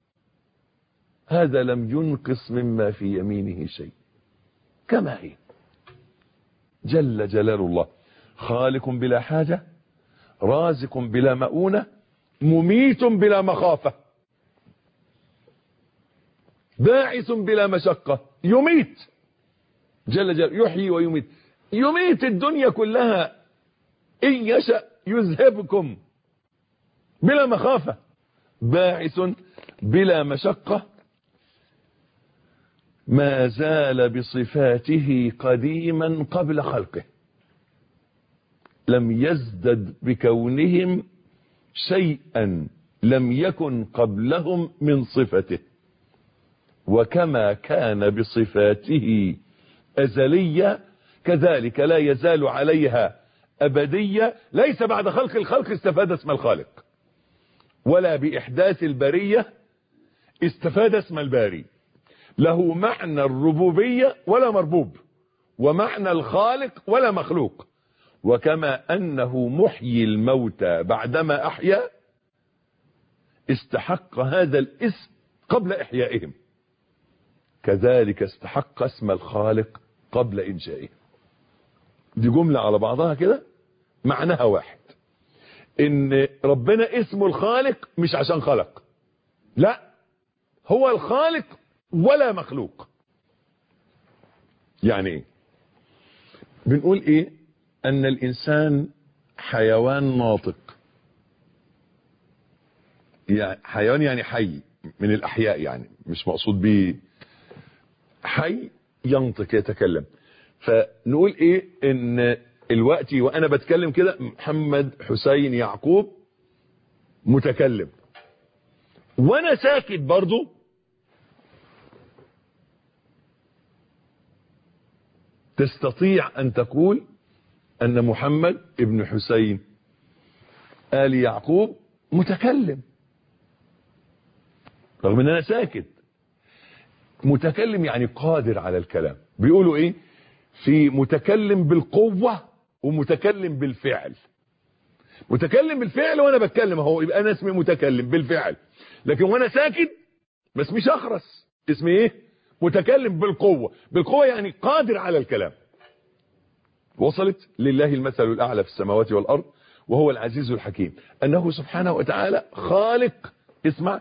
هذا لم ينقص مما في يمينه شيء كما هي. جل جلال الله خالق بلا حاجة، رازق بلا مؤونة، مميت بلا مخافة، باعث بلا مشقة، يميت جل جلاله، يحيي ويميت، يميت الدنيا كلها إن يشأ يذهبكم بلا مخافة، باعث بلا مشقة، ما زال بصفاته قديما قبل خلقه، لم يزدد بكونهم شيئا لم يكن قبلهم من صفته، وكما كان بصفاته أزلية كذلك لا يزال عليها أبدية. ليس بعد خلق الخلق استفاد اسم الخالق، ولا بإحداث البرية استفاد اسم الباري، له معنى الربوبية ولا مربوب، ومعنى الخالق ولا مخلوق. وكما أنه محيي الموتى بعدما أحيا استحق هذا الاسم قبل إحيائهم، كذلك استحق اسم الخالق قبل إنشائه. دي جملة على بعضها كده معناها واحد، ان ربنا اسمه الخالق مش عشان خلق، لا، هو الخالق ولا مخلوق. يعني ايه؟ بنقول ايه؟ ان الانسان حيوان ناطق، يعني حيوان يعني حي من الاحياء، يعني مش مقصود به حي ينطق يتكلم. فنقول ايه؟ ان الوقت وانا بتكلم كده محمد حسين يعقوب متكلم، وانا ساكت برضو تستطيع ان تقول ان محمد ابن حسين آل يعقوب متكلم رغم ان انا ساكت. متكلم يعني قادر على الكلام. بيقولوا ايه؟ في متكلم بالقوة ومتكلم بالفعل. متكلم بالفعل وانا بتكلم اهو، يبقى انا اسمي متكلم بالفعل، لكن وانا ساكت ما اسميش اخرس، اسمي ايه؟ متكلم بالقوة. بالقوة يعني قادر على الكلام. وصلت؟ لله المثل الاعلى في السماوات والارض وهو العزيز الحكيم، انه سبحانه وتعالى خالق، اسمع،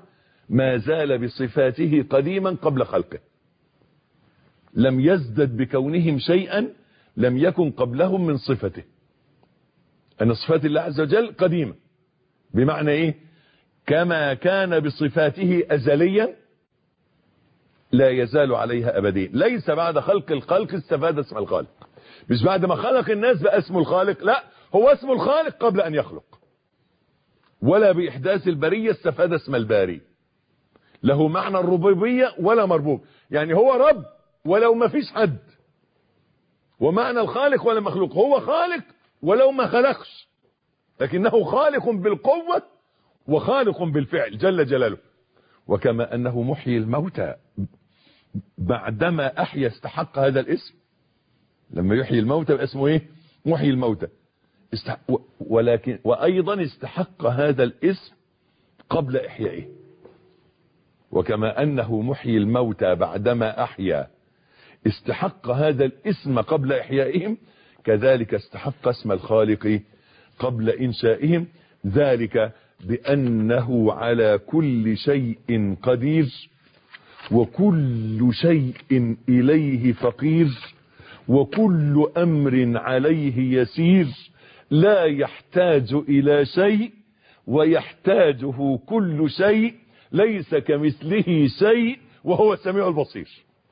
ما زال بصفاته قديما قبل خلقه، لم يزدد بكونهم شيئا لم يكن قبلهم من صفته. أن صفات الله عز وجل قديمة، بمعنى إيه؟ كما كان بصفاته أزليا لا يزال عليها أبديا. ليس بعد خلق الخلق استفاد اسم الخالق، مش بعد ما خلق الناس بقى اسمه الخالق، لا، هو اسم الخالق قبل أن يخلق. ولا بإحداث البرية استفاد اسم الباري. له معنى الربوبية ولا مربوب، يعني هو رب ولو ما فيش حد. ومعنى الخالق ولا مخلوق، هو خالق ولو ما خلقش، لكنه خالق بالقوة وخالق بالفعل جل جلاله. وكما أنه محيي الموتى بعدما أحيا استحق هذا الاسم. لما يحيي الموتى يبقى اسمه ايه؟ محيي الموتى. ولكن وأيضا استحق هذا الاسم قبل إحيائه. وكما أنه محيي الموتى بعدما أحيا استحق هذا الاسم قبل إحيائهم، كذلك استحق اسم الخالق قبل إنشائهم. ذلك بأنه على كل شيء قدير، وكل شيء إليه فقير، وكل أمر عليه يسير، لا يحتاج إلى شيء ويحتاجه كل شيء، ليس كمثله شيء وهو السميع البصير.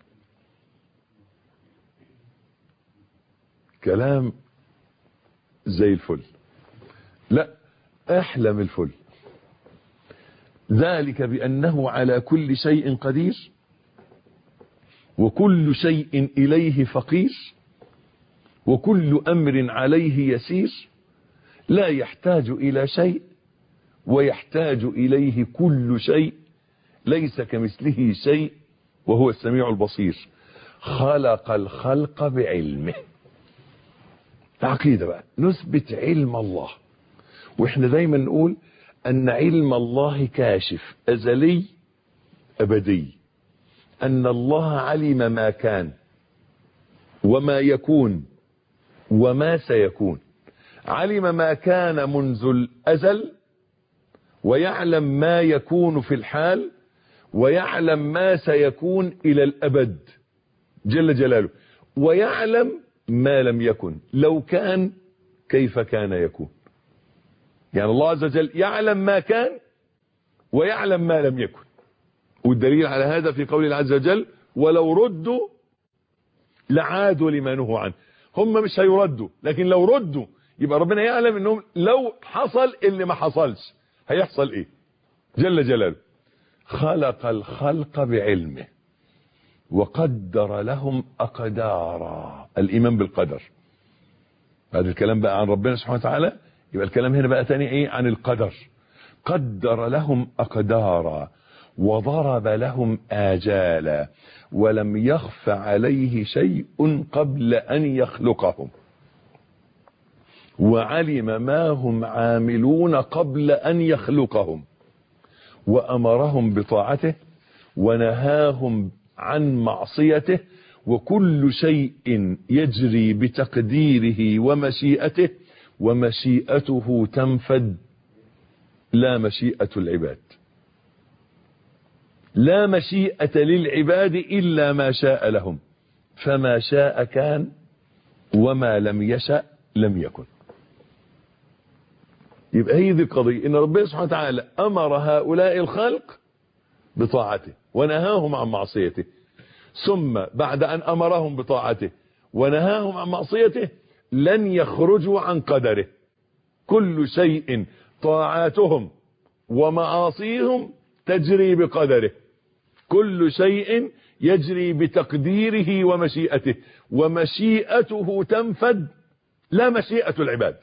كلام زي الفل، لا أحلى من الفل. ذلك بأنه على كل شيء قدير، وكل شيء إليه فقير، وكل أمر عليه يسير، لا يحتاج إلى شيء ويحتاج إليه كل شيء، ليس كمثله شيء وهو السميع البصير. خلق الخلق بعلمه. عقيدة بقى، نثبت علم الله. واحنا دايما نقول أن علم الله كاشف أزلي أبدي، أن الله علم ما كان وما يكون وما سيكون. علم ما كان منذ الأزل، ويعلم ما يكون في الحال، ويعلم ما سيكون إلى الأبد جل جلاله، ويعلم ما لم يكن لو كان كيف كان يكون. يعني الله عز وجل يعلم ما كان ويعلم ما لم يكن. والدليل على هذا في قوله عز وجل: ولو ردوا لعادوا لما نهوا عنه. هم مش هيردوا، لكن لو ردوا يبقى ربنا يعلم انهم لو حصل اللي ما حصلش هيحصل ايه جل جلاله. خلق الخلق بعلمه وقدر لهم أقدارا. الإيمان بالقدر. هذا الكلام بقى عن ربنا سبحانه وتعالى، يبقى الكلام هنا بقى تاني ايه؟ عن القدر. قدر لهم أقدارا وضرب لهم آجالا ولم يخف عليه شيء قبل أن يخلقهم، وعلم ما هم عاملون قبل أن يخلقهم، وأمرهم بطاعته ونهاهم عن معصيته، وكل شيء يجري بتقديره ومشيئته، ومشيئته تنفذ لا مشيئة العباد. لا مشيئة للعباد إلا ما شاء لهم، فما شاء كان وما لم يشأ لم يكن. يبقى هي ذي القضية، إن ربنا سبحانه وتعالى أمر هؤلاء الخلق بطاعته ونهاهم عن معصيته، ثم بعد أن أمرهم بطاعته ونهاهم عن معصيته لن يخرجوا عن قدره. كل شيء طاعاتهم ومعاصيهم تجري بقدره، كل شيء يجري بتقديره ومشيئته، ومشيئته تنفذ لا مشيئة العباد.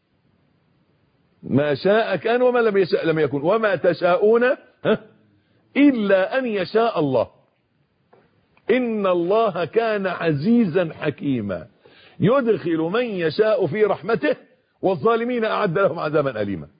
ما شاء كان وما لم يشاء لم يكن، وما تشاءون إلا أن يشاء الله. إن الله كان عزيزا حكيما يدخل من يشاء في رحمته والظالمين أعد لهم عذابا أليما.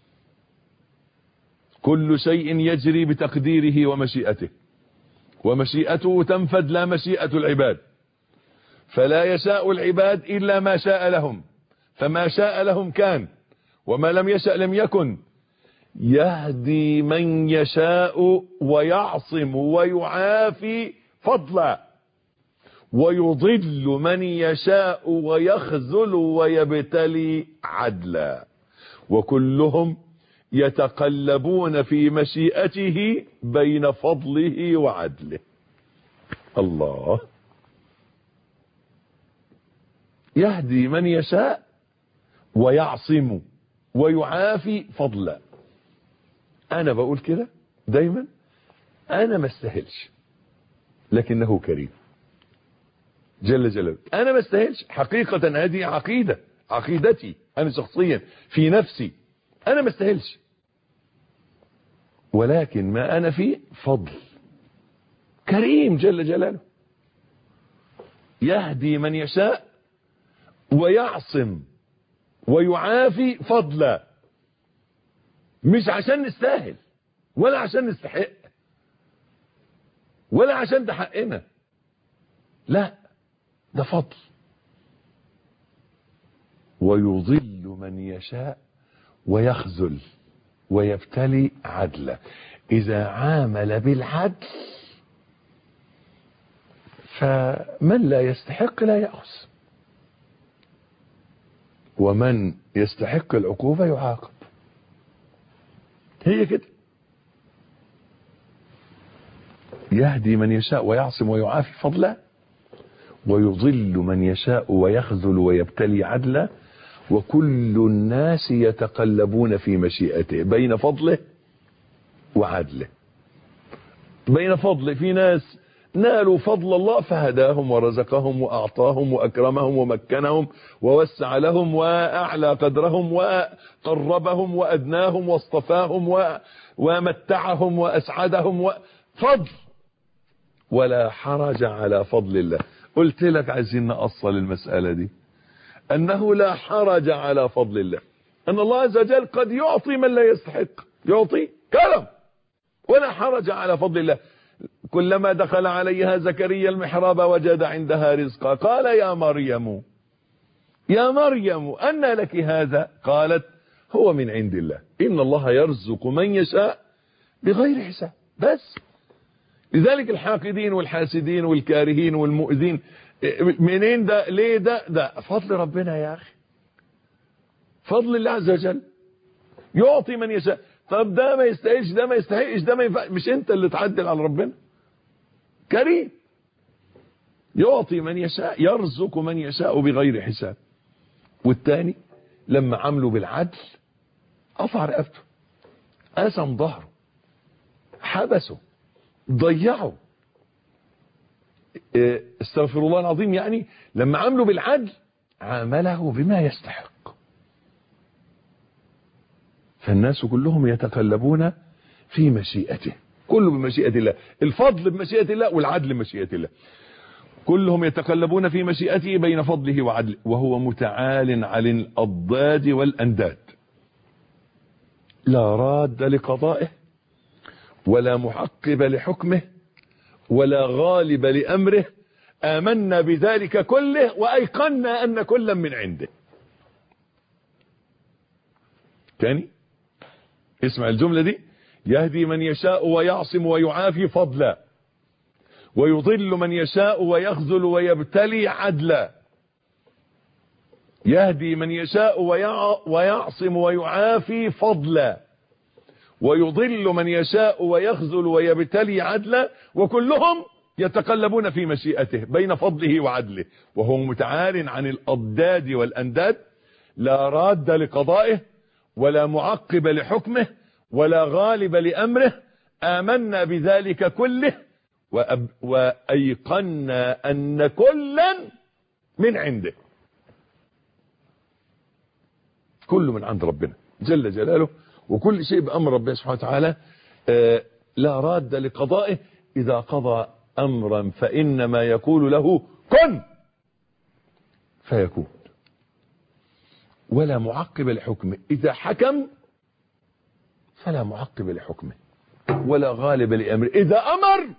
كل شيء يجري بتقديره ومشيئته، ومشيئته تنفذ لا مشيئة العباد، فلا يشاء العباد إلا ما شاء لهم، فما شاء لهم كان وما لم يشأ لم يكن. يهدي من يشاء ويعصم ويعافي فضلا، ويضل من يشاء ويخذل ويبتلي عدلا، وكلهم يتقلبون في مشيئته بين فضله وعدله. الله. يهدي من يشاء ويعصم ويعافي فضلا. انا بقول كده دايما، انا ما استاهلش لكنه كريم جل جلاله. انا ما استاهلش حقيقة، هذه عقيدتي انا شخصيا في نفسي، انا ما استاهلش، ولكن ما انا فيه فضل كريم جل جلاله. يهدي من يشاء ويعصم ويعافي فضلا، مش عشان نستاهل ولا عشان نستحق ولا عشان ده حقنا، لا، ده فضل. ويضل من يشاء ويخذل ويبتلي عدلا. إذا عامل بالعدل فمن لا يستحق لا يأخذ، ومن يستحق العقوبة يعاقب. هي كده. يهدي من يشاء ويعصم ويعافي فضلا، ويضل من يشاء ويخذل ويبتلي عدلا، وكل الناس يتقلبون في مشيئته بين فضله وعدله. بين فضله، في ناس نالوا فضل الله فهداهم ورزقهم وأعطاهم وأكرمهم ومكنهم ووسع لهم وأعلى قدرهم وقربهم وأدناهم واصطفاهم ومتعهم وأسعدهم فضل. ولا حرج على فضل الله. قلت لك عايزين نأصل المسألة دي، أنه لا حرج على فضل الله، أن الله عز وجل قد يعطي من لا يستحق، يعطي كرم، ولا حرج على فضل الله. كلما دخل عليها زكريا المحراب وجد عندها رزقا قال يا مريم أنى لك هذا؟ قالت هو من عند الله إن الله يرزق من يشاء بغير حساب. بس لذلك الحاقدين والحاسدين والكارهين والمؤذين، منين ده؟ ليه ده فضل ربنا يا أخي، فضل الله عز وجل. يعطي من يشاء. طب ده ما يستحقش، ده ما يستحقش، ده ما ينفع، مش انت اللي تعدل على ربنا. كريم يعطي من يشاء، يرزق من يشاء بغير حساب. والتاني لما عملوا بالعدل قطع رقبته، قسم ظهره، حبسه، ضيعه. استغفر الله العظيم. يعني لما عملوا بالعدل عامله بما يستحق. فالناس كلهم يتقلبون في مشيئته، كله بمشيئة الله. الفضل بمشيئة الله والعدل بمشيئة الله. كلهم يتقلبون في مشيئته بين فضله وعدله، وهو متعال عن الأضداد والأنداد، لا راد لقضائه ولا معقب لحكمه ولا غالب لأمره. آمنا بذلك كله وأيقنا أن كلا من عنده. تاني اسمع الجملة دي: يهدي من يشاء ويعصم ويعافي فضلا، ويضل من يشاء ويخذل ويبتلي عدلا. يهدي من يشاء ويعصم ويعافي فضلا، ويضل من يشاء ويخذل ويبتلي عدلا، وكلهم يتقلبون في مشيئته بين فضله وعدله، وهو متعال عن الأضداد والأنداد، لا راد لقضائه ولا معقب لحكمه ولا غالب لأمره. آمنا بذلك كله وأيقنا أن كلا من عنده. كله من عند ربنا جل جلاله، وكل شيء بأمر ربنا سبحانه وتعالى. لا راد لقضائه، إذا قضى أمرا فإنما يقول له كن فيكون، ولا معقب لحكمه. إذا حكم فلا معقب لحكمه ولا غالب لأمره. إذا أمر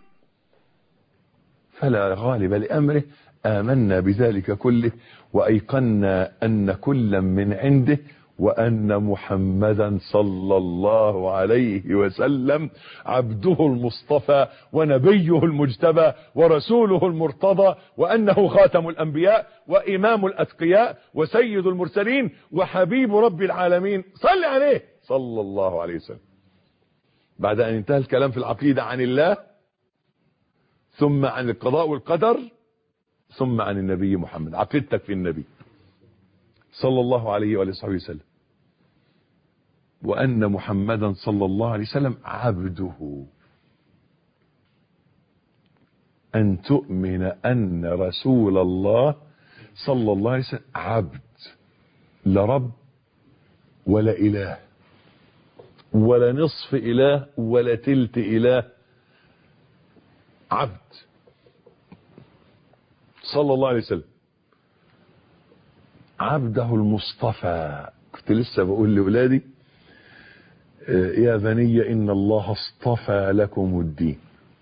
فلا غالب لأمره. آمنا بذلك كله وأيقنا أن كلا من عنده وأن محمدا صلى الله عليه وسلم عبده المصطفى ونبيه المجتبى ورسوله المرتضى، وأنه خاتم الأنبياء وإمام الأتقياء وسيد المرسلين وحبيب رب العالمين. صل عليه صلى الله عليه وسلم. بعد أن انتهى الكلام في العقيدة عن الله، ثم عن القضاء والقدر، ثم عن النبي محمد، عقيدتك في النبي صلى الله عليه وآله وصحبه وسلم. وأن محمدا صلى الله عليه وسلم عبده، أن تؤمن أن رسول الله صلى الله عليه وسلم عبد، لا رب ولا إله ولا نصف إله ولا تلت إله، عبد صلى الله عليه وسلم، عبده المصطفى. كنت لسه بقول لأولادي يا بني إن الله اصطفى لكم الدين.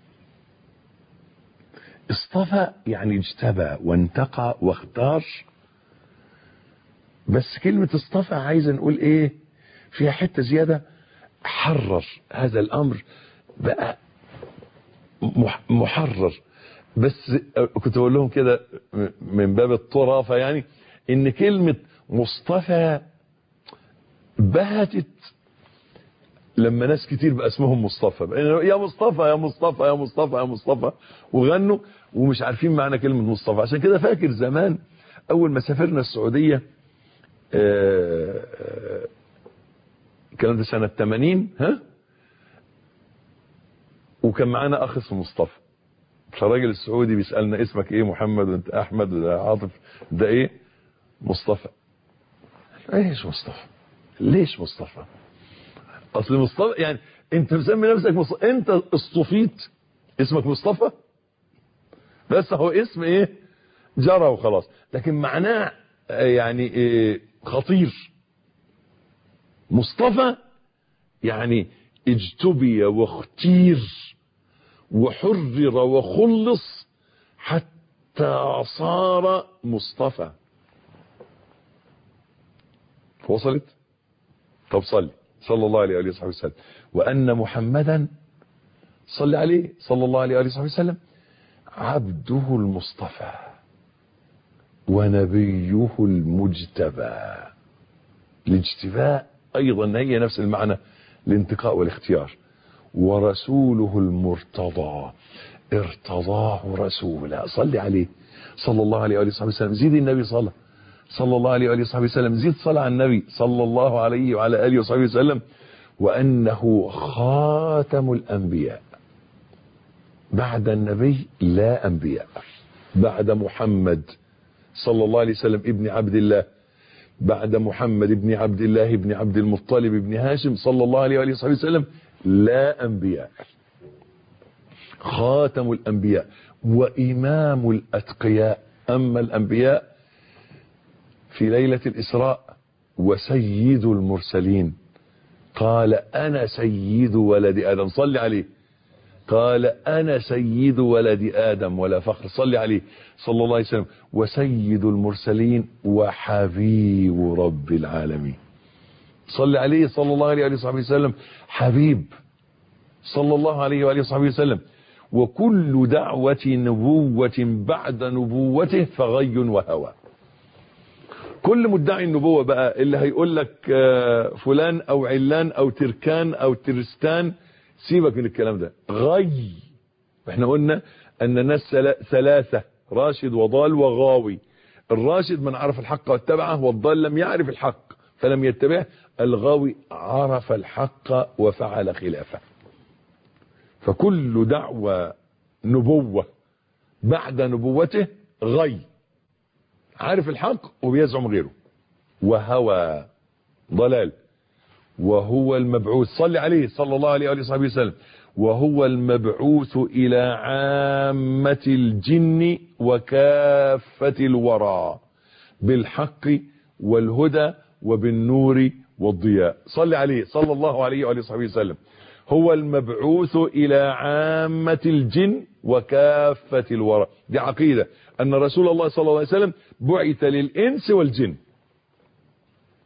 اصطفى يعني اجتبى وانتقى واختار. بس كلمة اصطفى عايز نقول ايه فيها حتة زيادة، حرر هذا الامر بقى محرر. بس كنت بقول لهم كده من باب الطرافة، يعني ان كلمة مصطفى بهتت لما ناس كتير بقى اسمهم مصطفى، يا مصطفى يا مصطفى يا مصطفى يا مصطفى، وغنوا ومش عارفين معنى كلمة مصطفى. عشان كده فاكر زمان اول ما سافرنا السعودية، الكلام ده سنة 80، وكان معانا اخ اسمه مصطفى، فالراجل السعودي بيسألنا اسمك ايه؟ محمد، وانت احمد، وده عاطف، ده ايه؟ مصطفى. ايش مصطفى؟ ليش مصطفى؟ اصل مصطفى يعني انت مسمي نفسك مصطفى، انت اصطفيت اسمك مصطفى، بس هو اسم ايه جرى وخلاص، لكن معناه يعني إيه خطير. مصطفى يعني اجتبي واختير وحرر وخلص حتى صار مصطفى. وصلت؟ طب صلى الله عليه وآله وصحبه وسلم. وأن محمدا صلى عليه صلى الله عليه وآله وصحبه وسلم عبده المصطفى ونبيه المجتبى. الاجتباء أيضا هي نفس المعنى، الانتقاء والاختيار. ورسوله المرتضى، ارتضاه رسولا. صلي عليه صلى الله عليه وآله وصحبه وسلم. زيد النبي صلى الله عليه وآله وصحبه وسلم. زيد صلاة على النبي صلى الله عليه وعلى آله وصحبه وسلم. وأنه خاتم الأنبياء، بعد النبي لا أنبياء، بعد محمد صلى الله عليه وسلم ابن عبد الله، بعد محمد ابن عبد الله ابن عبد المطلب ابن هاشم صلى الله عليه وآله وصحبه وسلم لا أنبياء، خاتم الأنبياء وإمام الأتقياء. أما الأنبياء في ليلة الإسراء وسيد المرسلين، قال أنا سيد ولد آدم. صل عليه. قال أنا سيد ولد آدم ولا فخر. صل عليه صلى الله عليه وسلم. وسيد المرسلين وحبيب رب العالمين. صل عليه صلى الله عليه وصحبه وسلم. حبيب صلى الله عليه وآله وصحبه وسلم. وكل دعوة نبوة بعد نبوته فغي وهوى. كل مدعي النبوة بقى اللي هيقول لك فلان او علان او تركان او ترستان، سيبك من الكلام ده، غي. احنا قلنا ان الناس ثلاثة، راشد وضال وغاوي. الراشد من عرف الحق واتبعه، والضال لم يعرف الحق فلم يتبعه، الغاوي عرف الحق وفعل خلافه. فكل دعوة نبوة بعد نبوته غي، عارف الحق وبيزعم غيره، وهوى ضلال. وهو المبعوث، صل عليه صلى الله عليه وآله وصحبه وسلم. وهو المبعوث إلى عامة الجن وكافة الورى بالحق والهدى وبالنور والضياء. صل عليه صلى الله عليه وآله وصحبه وسلم. هو المبعوث إلى عامة الجن وكافة الورى. دي عقيدة أن رسول الله صلى الله عليه وسلم بعث للإنس والجن.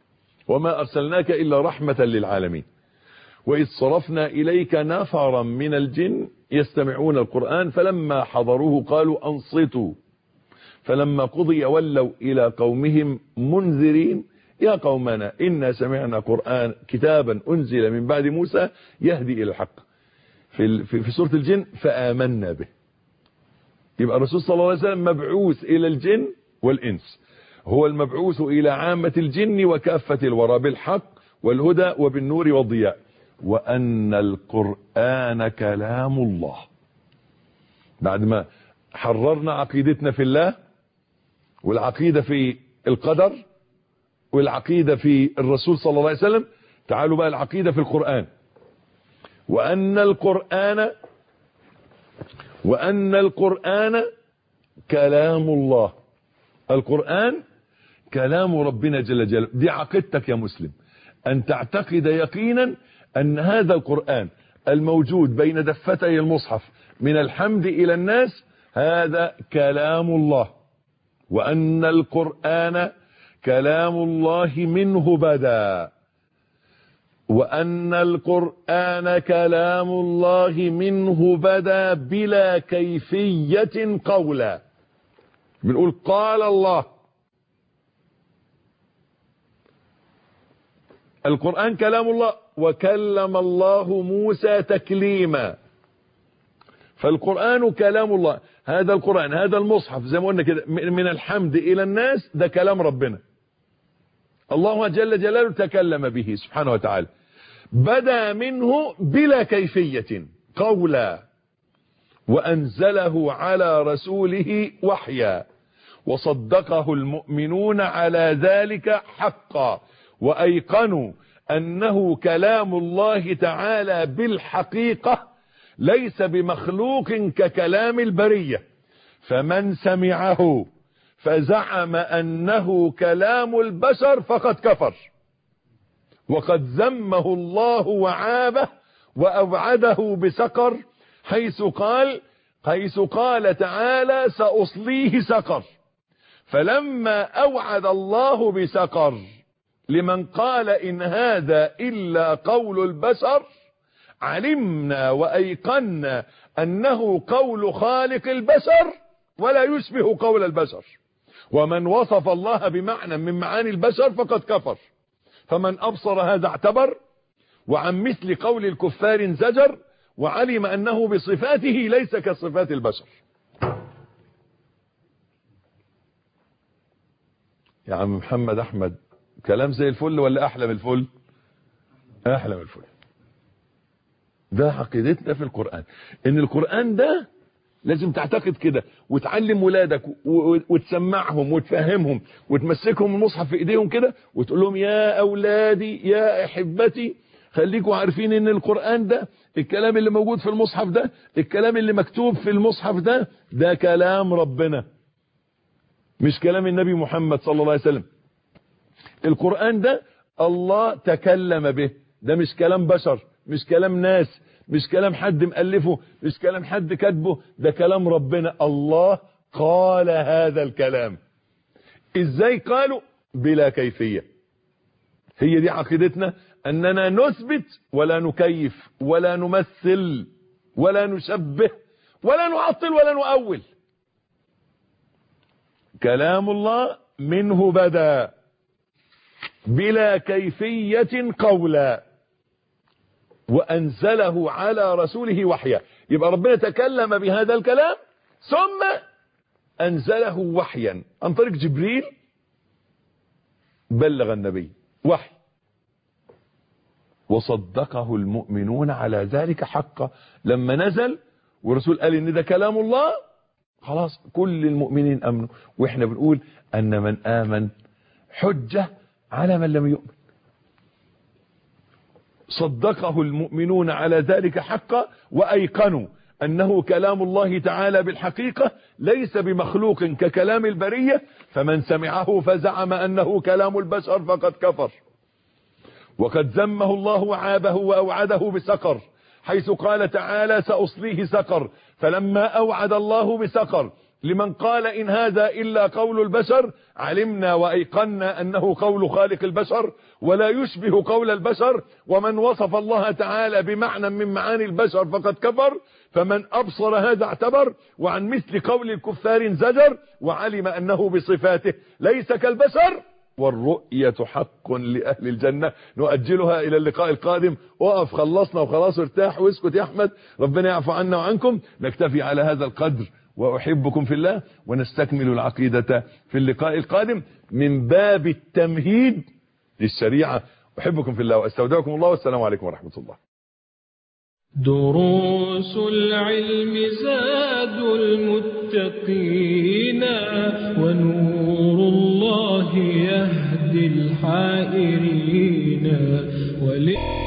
وما أرسلناك إلا رحمة للعالمين. وإذ صرفنا إليك نفرا من الجن يستمعون القرآن فلما حضروه قالوا أنصتوا فلما قضي ولوا إلى قومهم منذرين يا قومنا إنا سمعنا قرآن كتابا أنزل من بعد موسى يهدي إلى الحق في سورة الجن فآمنا به. يبقى الرسول صلى الله عليه وسلم مبعوث إلى الجن والإنس، هو المبعوث إلى عامة الجن وكافة الورى بالحق والهدى وبالنور والضياء، وأن القرآن كلام الله. بعد ما حررنا عقيدتنا في الله والعقيدة في القدر والعقيدة في الرسول صلى الله عليه وسلم، تعالوا بقى العقيدة في القرآن. وأن القرآن كلام الله. القرآن كلام ربنا جل جلاله. دي عقيدتك يا مسلم، أن تعتقد يقينا أن هذا القرآن الموجود بين دفتي المصحف من الحمد إلى الناس هذا كلام الله، وأن القرآن كلام الله منه بدا، وأن القرآن كلام الله منه بدا بلا كيفية قولا. بنقول قال الله. القرآن كلام الله، وكلم الله موسى تكليما. فالقرآن كلام الله. هذا القرآن هذا المصحف زي ما قلنا كده من الحمد إلى الناس ده كلام ربنا، الله جل جلاله تكلم به سبحانه وتعالى، بدا منه بلا كيفية قولا، وأنزله على رسوله وحيا، وصدقه المؤمنون على ذلك حقا، وأيقنوا أنه كلام الله تعالى بالحقيقة ليس بمخلوق ككلام البرية. فمن سمعه فزعم أنه كلام البشر فقد كفر، وقد ذمه الله وعابه وأوعده بسقر، حيث قال تعالى سأصليه سقر. فلما أوعد الله بسقر لمن قال إن هذا إلا قول البشر علمنا وأيقنا أنه قول خالق البشر ولا يشبه قول البشر. ومن وصف الله بمعنى من معاني البشر فقد كفر. فمن أبصر هذا اعتبر، وعن مثل قول الكفار انزجر، وعلم أنه بصفاته ليس كصفات البشر. يا عم محمد أحمد، كلام زي الفل ولا أحلى من الفل؟ أحلى من الفل. ده عقيدتنا في القرآن، إن القرآن ده لازم تعتقد كده، وتعلم ولادك وتسمعهم وتفهمهم وتمسكهم المصحف في ايديهم كده وتقول لهم يا اولادي يا احبتي خليكوا عارفين ان القرآن ده الكلام اللي موجود في المصحف ده، الكلام اللي مكتوب في المصحف ده، ده كلام ربنا مش كلام النبي محمد صلى الله عليه وسلم. القرآن ده الله تكلم به، ده مش كلام بشر، مش كلام ناس، مش كلام حد مؤلفه، مش كلام حد كاتبه، ده كلام ربنا. الله قال هذا الكلام. ازاي قالوا؟ بلا كيفية. هي دي عقيدتنا، اننا نثبت ولا نكيف ولا نمثل ولا نشبه ولا نعطل ولا نؤول. كلام الله منه بدا بلا كيفية قولا، وأنزله على رسوله وحيا. يبقى ربنا تكلم بهذا الكلام ثم أنزله وحيا عن طريق جبريل، بلغ النبي وحي، وصدقه المؤمنون على ذلك حقا. لما نزل والرسول قال إن ده كلام الله خلاص كل المؤمنين أمنوا. وإحنا بنقول أن من آمن حجة على من لم يؤمن. صدقه المؤمنون على ذلك حقا، وأيقنوا أنه كلام الله تعالى بالحقيقة ليس بمخلوق ككلام البرية. فمن سمعه فزعم أنه كلام البشر فقد كفر، وقد ذمه الله وعابه وأوعده بسقر، حيث قال تعالى سأصليه سقر. فلما أوعد الله بسقر لمن قال إن هذا إلا قول البشر، علمنا وأيقنا أنه قول خالق البشر ولا يشبه قول البشر. ومن وصف الله تعالى بمعنى من معاني البشر فقد كفر، فمن أبصر هذا اعتبر، وعن مثل قول الكفار زجر، وعلم أنه بصفاته ليس كالبشر. والرؤية حق لأهل الجنة. نؤجلها إلى اللقاء القادم. وقف، خلصنا وخلاص، ارتاح واسكت يا أحمد، ربنا يعفو عنا وعنكم. نكتفي على هذا القدر وأحبكم في الله، ونستكمل العقيدة في اللقاء القادم من باب التمهيد للشريعة. أحبكم في الله وأستودعكم الله، والسلام عليكم ورحمة الله. دروس العلم زاد المتقين، ونور الله يهدي الحائرين.